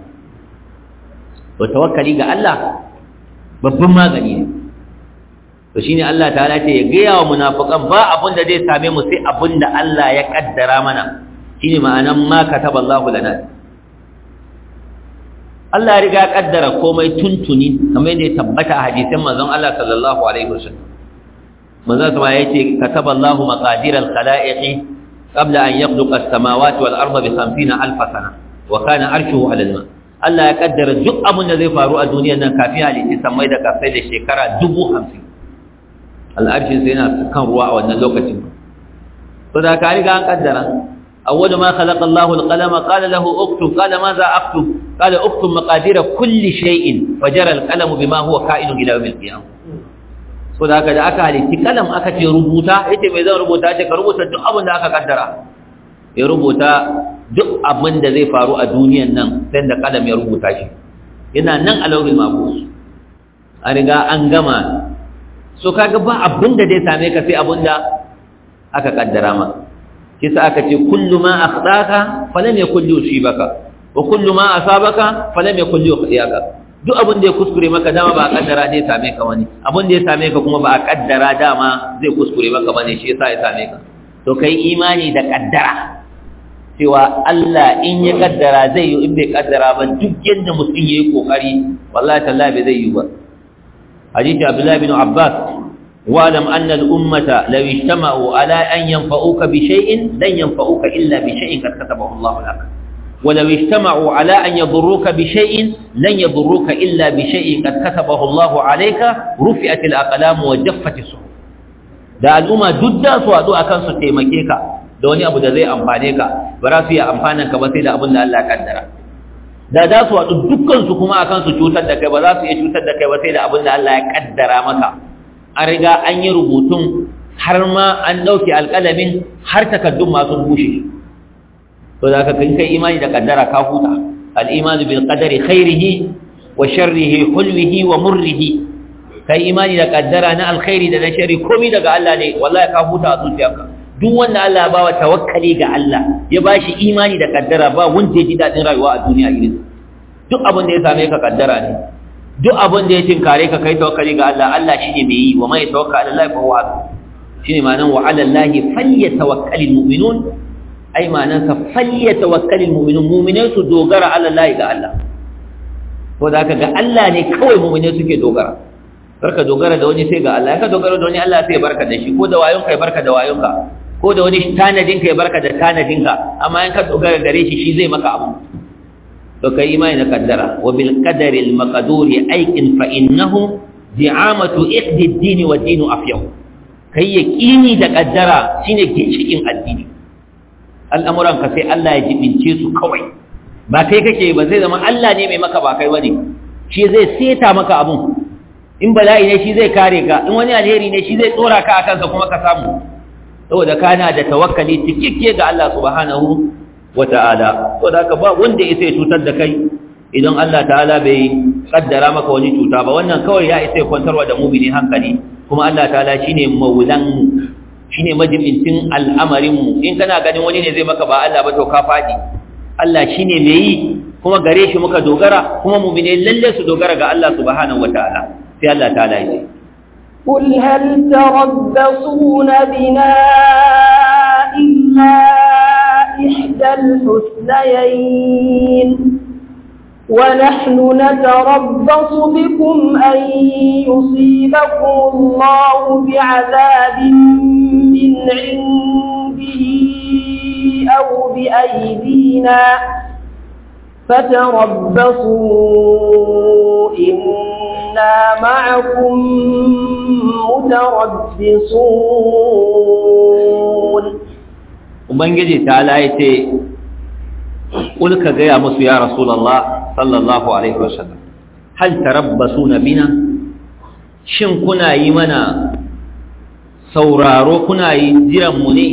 to tawakkali ga Allah babban magani ne to shine Allah ta'ala ce ya gaya wa munafiqan ba abin da zai same mu sai abin da Allah ya kaddara mana shine ma'anan ma kataballahu lana Allah ya riga ya kaddara komai tuntuni kamar yadda ya tabbata a hadisin manzon Allah sallallahu alaihi wasallam manzon sama yace kataballahu maqadir al-khalaiqi qabla an yakhluqa as-samawati wal arda bi khamsina alf sana wa kana arshuhu 'ala al-ma Allah ya kaddara duk abin da zai faru a duniyar nan kafin halitta samai da kasai da shekara dubu hamsin al'arshin sai yana kan ruwa a wannan lokacin to da ka riga an kaddara awwalu ma khalaqa Allahu al-qalama qala lahu uktub qala madha aktub qala uktub maqadir kulli shay'in fajara al-qalamu bima huwa ka'inun ila yawm al-qiyamah so da haka da aka halitti kalam aka ce rubuta yace me zan rubuta ce ka rubuta duk abin da aka kaddara ya rubuta duk abin da zai faru a duniyar nan sai da kalam ya rubuta shi yana nan a lawhil mahfuz an riga an gama so kaga ba abin da zai same ka sai abin da aka kaddara ma kisa aka ce kullu ma akhdaka falam yakul yusibaka wa kullu ma asabaka falam yakul yukhdiaka duk abin da ya kuskure maka dama ba a kaddara zai same ka wani abin da ya same ka kuma ba a kaddara dama zai kuskure maka bane shi yasa ya same ka to kai imani da kaddara cewa Allah in ya kaddara zai yi in bai kaddara ba duk yanda mutum yayi kokari wallahi tallahi bai zai yi ba hadisi Abdullah bin Abbas wa'lam anna al-ummata law ijtama'u ala an yanfa'uka bi shay'in lan yanfa'uka illa bi shay'in qad katabahu Allah lak wa law ijtama'u ala an yadurruka bi shay'in lan yadurruka illa bi shay'in qad katabahu Allah alayka rufi'at al-aqlam wa jaffat as-suhuf da al'umma duk da su hadu akan su taimake ka da wani abu da zai amfane ka ba za su yi amfanan ka ba sai da abin da Allah ya kaddara da za su haɗu dukkan su kuma akan su cutar da kai ba za su iya cutar da kai ba sai da abin da Allah ya kaddara maka an riga an yi rubutun har ma an ɗauke alƙalamin har takaddun masu bushe to da ka kai imani da kaddara ka huta al-imanu bil qadari khairihi wa sharrihi hulwihi wa murrihi kai imani da kaddara na alkhairi da na sharri komai daga Allah ne wallahi ka huta a zuciyarka duk wanda Allah ya bawa tawakkali ga Allah ya bashi imani da kaddara ba wanda ya ji dadin rayuwa a duniya irin duk abin da ya same ka kaddara ne duk abin da ya tinkare ka kai tawakkali ga Allah Allah shine mai yi wa mai tawakkal Allah fa huwa shine ma'anar wa 'ala Allahi falyatawakkalul mu'minun ai ma'anar ka falyatawakkalul mu'minun mu'minai su dogara 'ala Allahi ga Allah ko da ka ga Allah ne kawai mu'minai suke dogara barka dogara da wani sai ga Allah ka dogara da wani Allah sai barka da shi ko da wayonka ya barka da wayonka ko da wani tanadin ka ya barka da tanadin ka amma in ka dogara gare shi shi zai maka abu to kai imani da kaddara wa bil qadari al maqduri aikin fa innahu di'amatu iqdi ad-din wa dinu afyahu kai yaqini da kaddara shine ginshikin addini al'amuran ka sai Allah ya jibince su kawai ba kai kake ba zai zama Allah ne mai maka ba kai bane shi zai seta maka abun in bala'i ne shi zai kare ka in wani alheri ne shi zai tsora ka akan sa kuma ka samu saboda kana da tawakkali cikakke ga Allah subhanahu wata'ala saboda haka ba wanda ya sai cutar da kai idan Allah ta'ala bai kaddara maka wani cuta ba wannan kawai ya isa kwantarwa da mu'mini hankali kuma Allah ta'ala shine maulan shine majibincin al'amarin mu in kana ganin wani ne zai maka ba Allah ba to ka fadi Allah shine mai yi kuma gare shi muka dogara kuma mu'mini lalle su dogara ga Allah subhanahu wata'ala sai Allah ta'ala yi قل هل تربصون بنا إلا إحدى الحسنيين ونحن نتربص بكم أن يصيبكم الله بعذاب من عنده أو بأيدينا فتربصوا إنا معكم متربصون Ubangiji ta laice ƙulka gaya musu ya Rasulallah sallallahu Alaihi wasallam hal tarabbasu na bina shin kuna yi mana sauraro kuna yi jiranmu ne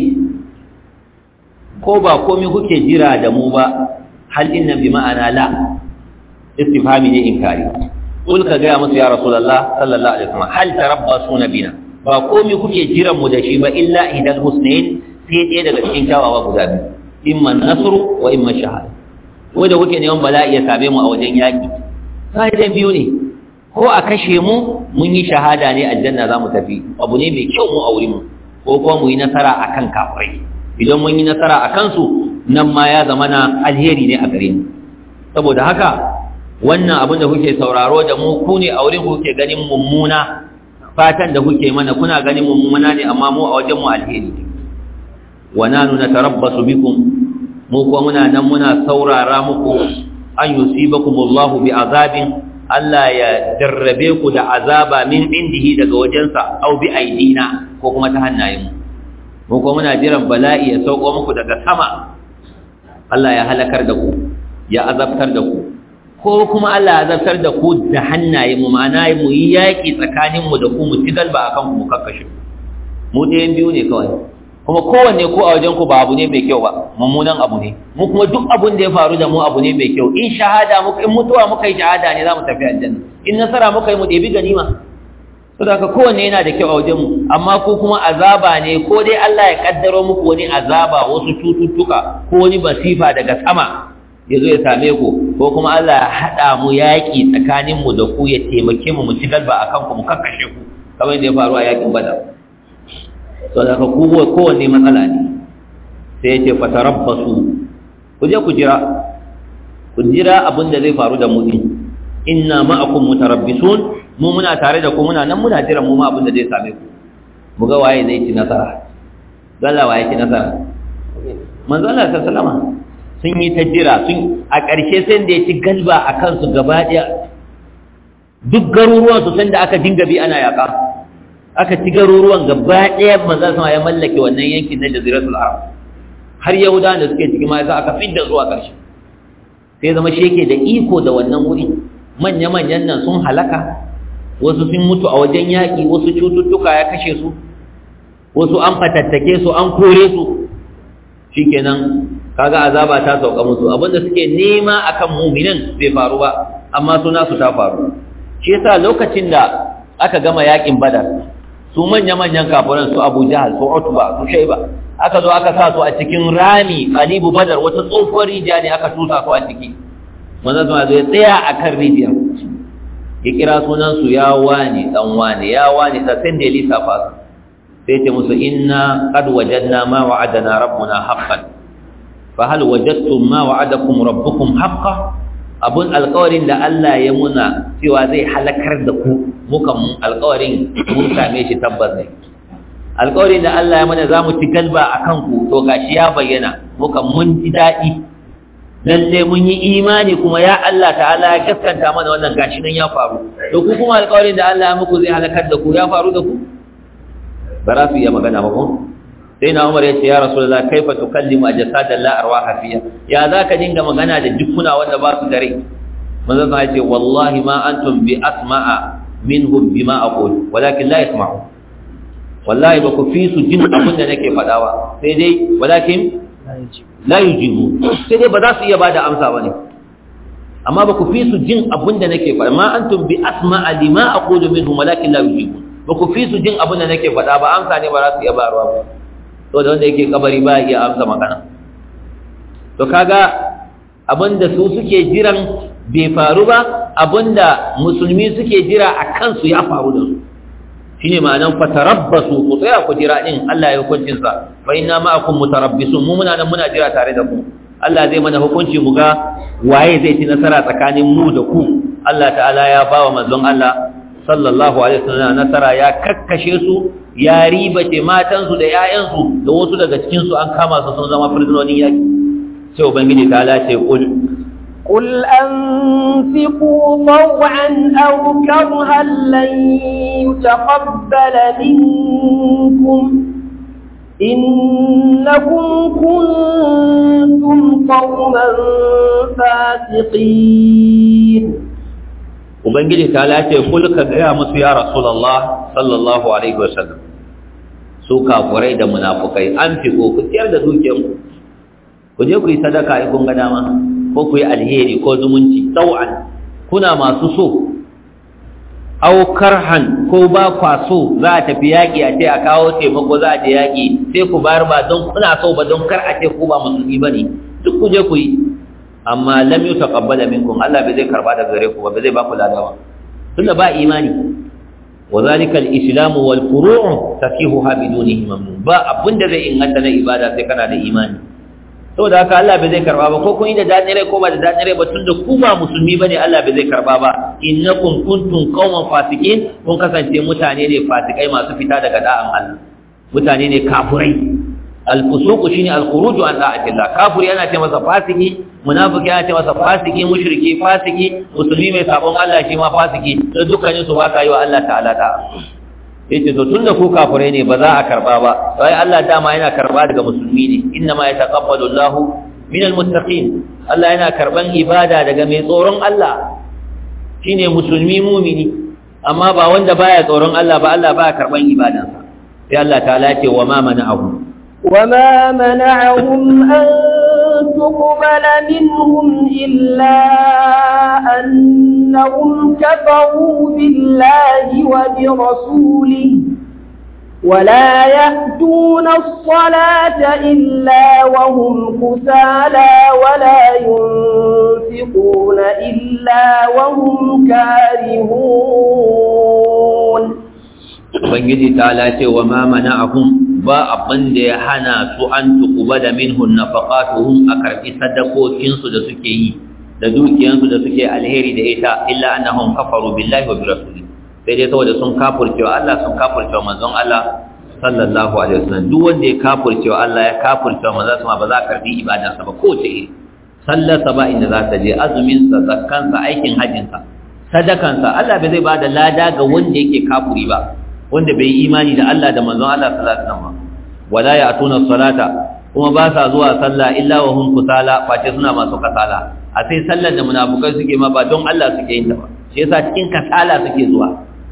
ko ba komi kuke jira da mu ba hal inna bi ma'ana la istifhami ne inkari ƙulka gaya musu ya Rasulallah sallallahu Alaihi wasallam hal tarabbasu na bina ba komi kuke jiranmu da shi ba illa idan husnain sai ɗaya daga cikin kyawawa guda biyu imma nasru wa imma shahada ko da kuke neman bala'i ya same mu a wajen yaƙi sai dai biyu ne ko a kashe mu mun yi shahada ne aljanna za mu tafi abu ne mai kyau mu a wurin mu ko kuma mu yi nasara akan kafirai idan mun yi nasara akan su nan ma ya zama na alheri ne a gare mu saboda haka wannan abin da kuke sauraro da mu ku ne a wurin kuke ganin mummuna fatan da kuke mana kuna ganin mummuna ne amma mu a wajen mu alheri ne wa nanu natarabbasu bikum mu ko muna nan muna saurara muku an yusibakumullahu bi'azabin Allah ya jarrabe ku da azaba min indihi daga wajensa au bi aidina ko kuma ta hannayen mu ko muna jiran bala'i ya sauko muku daga sama Allah ya halakar da ku ya azabtar da ku ko kuma Allah ya azabtar da ku da hannayen mu ma'ana mu yi yaki tsakanin mu da ku mu ci galba akan ku mu kakkashe mu ɗayan biyu ne kawai kuma kowanne ko a wajen ku ba abu ne mai kyau ba mummunan abu ne mu kuma duk abun da ya faru da mu abu ne mai kyau in shahada muka in mutuwa muka yi shahada ne za mu tafi aljanna in nasara muka yi mu ɗebi ganima saboda haka kowanne yana da kyau a wajen mu amma ko kuma azaba ne ko dai Allah ya kaddaro muku wani azaba wasu cututtuka ko wani basifa daga sama ya zo ya same ku ko kuma Allah ya haɗa mu yaƙi tsakanin mu da ku ya taimake mu mu ci galba akan ku mu kakkashe ku kamar yadda ya faru a yaƙin Badar to da kowa kowanne matsala ne sai yace fatarabbasu ku je ku jira ku jira abin da zai faru da mu din inna ma'akum mutarabbisun mu muna tare da ku muna nan muna jira mu ma abin da zai same ku mu ga waye zai ci nasara Allah waye ci nasara manzo Allah sallallahu alaihi wasallam sun yi ta jira sun a ƙarshe sai da ya ci galba akan su gaba daya duk garuruwan su sanda aka dinga bi ana yaka aka ci garuruwan gaba ɗaya manzo sama ya mallake wannan yankin na jaziratul arab har yahudawa da suke cikin ma yasa aka fidda zuwa ƙarshe sai zama shi yake da iko da wannan wuri manya-manyan nan sun halaka wasu sun mutu a wajen yaƙi wasu cututtuka ya kashe su wasu an fatattake su an kore su shikenan kaga azaba ta sauka musu abinda suke nema akan mu'minin bai faru ba amma suna su ta faru shi yasa lokacin da aka gama yaƙin badar su manya-manyan kafiran su Abu Jahal su Utba su Shayba aka zo aka sa su a cikin rami qalibu badar wata tsohuwar rijiya ne aka tusa su a ciki manzo zuwa zai tsaya akan rijiyar ya kira sunan su ya wani dan wani ya wani ta sai da lissafa su sai ce musu inna qad wajadna ma wa'adana rabbuna haqqan fa hal wajadtum ma wa'adakum rabbukum haqqan abun alƙawarin da Allah ya muna cewa zai halakar da ku muka mun alƙawarin mun same shi tabbas ne alƙawarin da Allah ya mana zamu ci galba akan ku to gashi ya bayyana muka mun ji dadi lalle mun yi imani kuma ya Allah ta'ala ya gaskanta mana wannan gashi nan ya faru to ku kuma alƙawarin da Allah ya muku zai halakar da ku ya faru da ku ba za su iya magana ba ko sai na Umar ya ce ya Rasulullah kaifa tukallimu ajsadan la arwaha fiha ya zaka dinga magana da dukkuna wanda ba su dare manzo sai ya ce wallahi ma antum bi asma'a minhum bima aqul walakin la yasma'u wallahi ba ku fi su jin abin da nake fadawa sai dai walakin la yujibu sai dai ba za su iya bada amsa bane amma ba ku fi su jin abin da nake fada ma antum bi asma'a lima aqulu minhum walakin la yujibu ba ku fi su jin abin da nake fada ba amsa ne ba za su iya bayarwa ba to da wanda yake kabari ba ya amsa magana to kaga abinda su suke jiran bai faru ba abinda musulmi suke jira a kansu ya faru da su shine ma'anan fatarabbasu ku tsaya ku jira din Allah ya hukuncin sa fa inna ma'akum mutarabbisun mu muna nan muna jira tare da ku Allah zai mana hukunci mu ga waye zai ci nasara tsakanin mu da ku Allah ta'ala ya bawa manzon Allah sallallahu alaihi wasallam nasara ya kakkashe su ya ribace matansu da ƴaƴansu da wasu daga cikin su an kama su sun zama prisonin yaki sai ubangiji ta Allah ce kul qul anfiqu taw'an aw karhan lan yutaqabbala minkum innakum kuntum qauman fasiqin ubangiji ta lace kul ka gaya musu ya rasulullah sallallahu alaihi wasallam su kafurai da munafukai an fi ko ku ciyar da dukiyanku ku je ku yi sadaka in kun ga dama ko ku yi alheri ko zumunci tau'an kuna masu so aw karhan ko ba kwa so za a tafi yaki a ce a kawo taimako za a je yaki sai ku bayar ba don kuna so ba don kar a ce ku ba musulmi bane duk ku je ku yi amma lam yutaqabbala minkum Allah bai zai karba daga gare ku ba bai zai ba ku ladawa tunda ba imani wazalika al-islam wal furu' tafihuha bidunihi mamnun ba abinda zai inganta na ibada sai kana da imani saboda haka Allah bai zai karba ba ko kun yi da dadire ko ba da dadire ba tunda ku ba musulmi bane Allah bai zai karba ba innakum kuntum qauman fasikin kun kasance mutane ne fasikai masu fita daga da'an Allah mutane ne kafirai al-fusuq shine al-khuruj an da'atillah kafiri yana ce masa fasiki munafiki yana ce masa fasiki mushriki fasiki musulmi mai sabon Allah shi ma fasiki to dukkanin su ba ka yi wa Allah ta'ala da yace to tunda ku kafirai ne ba za a karba ba sai Allah dama yana karba daga musulmi ne inna ma yataqabbalu Allahu min al-muttaqin Allah yana karban ibada daga mai tsoron Allah shine musulmi mu'mini amma ba wanda baya tsoron Allah ba Allah baya karban ibadansa sai Allah ta'ala ce wa ma mana'ahu وما منعهم أن تقبل منهم إلا أنهم كفروا بالله وبرسوله ولا يأتون الصلاة إلا وهم كسالى ولا ينفقون إلا وهم كارهون ubangiji ta lace wa ma mana'ahum ba abin da ya hana su an tuqbala minhu nafaqatuhum a karbi sadakokin su da suke yi da dukiyan su da suke alheri da ita illa annahum kafaru billahi wa bi rasuli sai dai saboda sun kafirce wa Allah sun kafirce wa manzon Allah sallallahu alaihi wasallam duk wanda ya kafirce wa Allah ya kafirce wa manzon sa ba za ka karbi ibadarsa ba ko ce sallar sa ba inda za ta je azumin sa zakkan sa aikin hajjin sa sadakan sa Allah bai zai bada lada ga wanda yake kafiri ba wanda bai yi imani da Allah da manzon Allah sallallahu alaihi wasallam wala ya'tuna salata kuma ba sa zuwa sallah illa wa hum kusala face suna masu kasala a sai sallar da munafukai suke ma ba don Allah suke yin ta ba shi yasa cikin kasala suke zuwa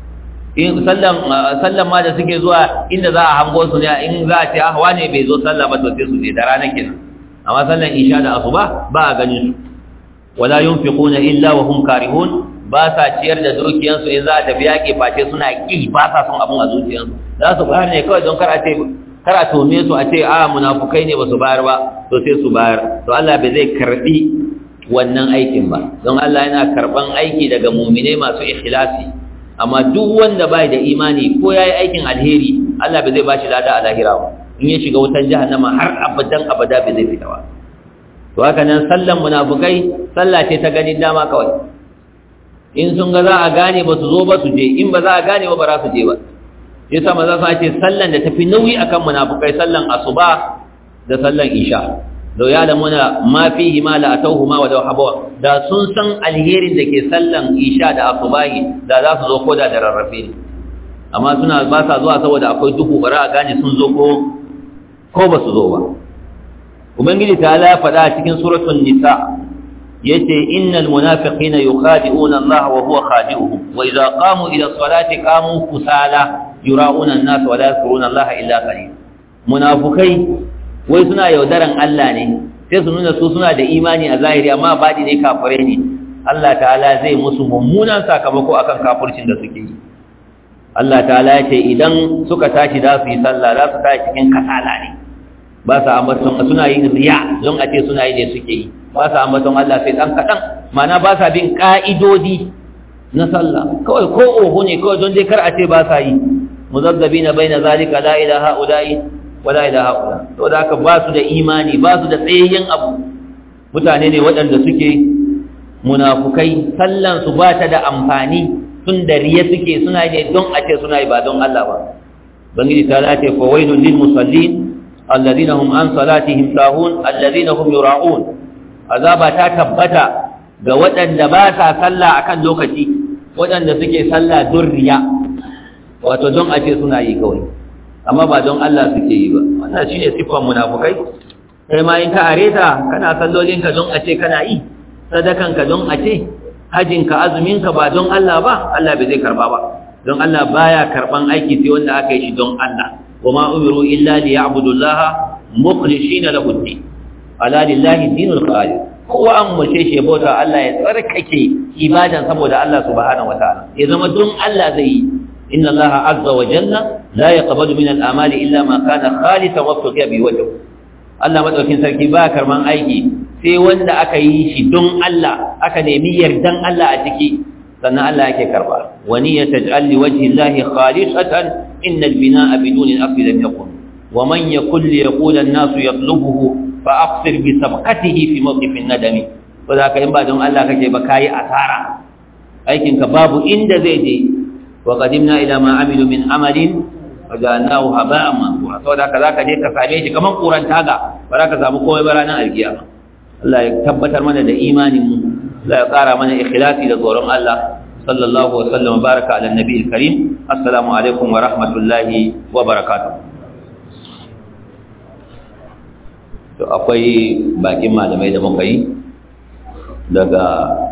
in sallan sallan ma da suke zuwa inda za a hango su ne in za a ce ah wane bai zo sallah ba to sai su je da rana kenan amma sallan isha da asuba ba a ganin su wala yunfiquna illa wa hum karihun ba sa ciyar da dukiyansu in za a tafi yaƙi face suna ƙi ba sa son abun a zuciyansu za su bayar ne kawai don kar a ce kar a tome su a ce a munafukai ne ba su bayar ba to sai su bayar to Allah bai zai karbi wannan aikin ba don Allah yana karban aiki daga mu'mine masu ikhlasi amma duk wanda bai da imani ko yayi aikin alheri Allah bai zai bashi lada a lahira ba in ya shiga wutan jahannama har abadan abada bai zai fita ba to haka nan sallan munafukai sallah ce ta ganin dama kawai in sun ga za a gane ba su zo ba su je in ba za a gane ba ba za su je ba yasa maza sa ce sallan da tafi nauyi akan munafukai sallan asuba da sallan isha law ya'lamuna ma fihi ma la atawhuma wa law habawa da sun san alherin da ke sallan isha da asubahi da za su zo koda da rarrafe ne amma suna ba sa zuwa saboda akwai duhu bara a gane sun zo ko ko ba su zo ba ubangiji ta ala faɗa cikin suratul nisa yace innal munafiqina yukhadi'una Allah wa huwa khadi'uhum wa idha qamu ila salati qamu kusala yura'una an-nas wa la yadhkuruna Allah illa qalil munafikai wai suna yaudaran Allah ne sai su nuna su suna da imani a zahiri amma baɗi ne kafirai ne Allah ta'ala zai musu mummunan sakamako akan kafircin da suke yi Allah ta'ala yace idan suka tashi da su yi sallah za su tashi cikin kasala ne ba sa ambaton suna yin riya don a ce suna yi ne suke yi ba sa ambaton Allah sai dan kadan mana ba sa bin ka'idodi na sallah kawai ko oho ne kawai don dai kar a ce ba sa yi muzabbina baina zalika la ilaha illa wala ilaha illa to da haka ba su da imani ba su da tsayayyen abu mutane ne waɗanda suke munafukai sallan su ba ta da amfani tun da riya suke suna yi don a ce suna yi ba don Allah ba bangiji ta ce fa wailul lil musallin alladhina hum an salatihim sahun alladhina hum yura'un azaba ta tabbata ga waɗanda ba sa sallah akan lokaci waɗanda suke sallah don riya wato don a ce suna yi kawai amma ba don Allah suke yi ba wannan shine sifan munafukai kai ma in ka areta kana sallolin ka don a ce kana yi sadakan ka don a ce hajin ka azumin ka ba don Allah ba Allah bai zai karba ba don Allah baya karban aiki sai wanda aka yi shi don Allah wama umiru illa liya'budullaha mukhlishina lahu ad-din ala lillahi dinul khalis kowa an mulke shi bauta Allah ya tsarkake ibadan saboda Allah subhanahu wataala ya zama don Allah zai yi inna Allaha azza wa jalla la yaqbalu min al-amali illa ma kana khalisan wa tuqiya bi wajhi Allah madaukin sarki ba karman aiki sai wanda aka yi shi don Allah aka nemi yardan Allah a ciki sannan Allah yake karba wa niyyat taj'al li wajhi Allahi khalisatan innal binaa biduni al-aqli lam yakun wa man yakul yaqul an-nas yatlubuhu fa'aqsir bi sabqatihi fi mawqif an-nadam wanda ka in ba don Allah kake ba kai asara aikin ka babu inda zai je wa qadimna ila ma amilu min amalin waja'alnahu haba'an mansura saboda ka zaka je ka same shi kaman kuran taga ba za ka samu komai ba ranar alkiyama Allah ya tabbatar mana da imanin mu Allah ya kara mana ikhlasi da tsoron Allah sallallahu wa sallam baraka ala nabiyil karim assalamu alaikum wa rahmatullahi wa barakatuh to akwai bakin malamai da muka yi daga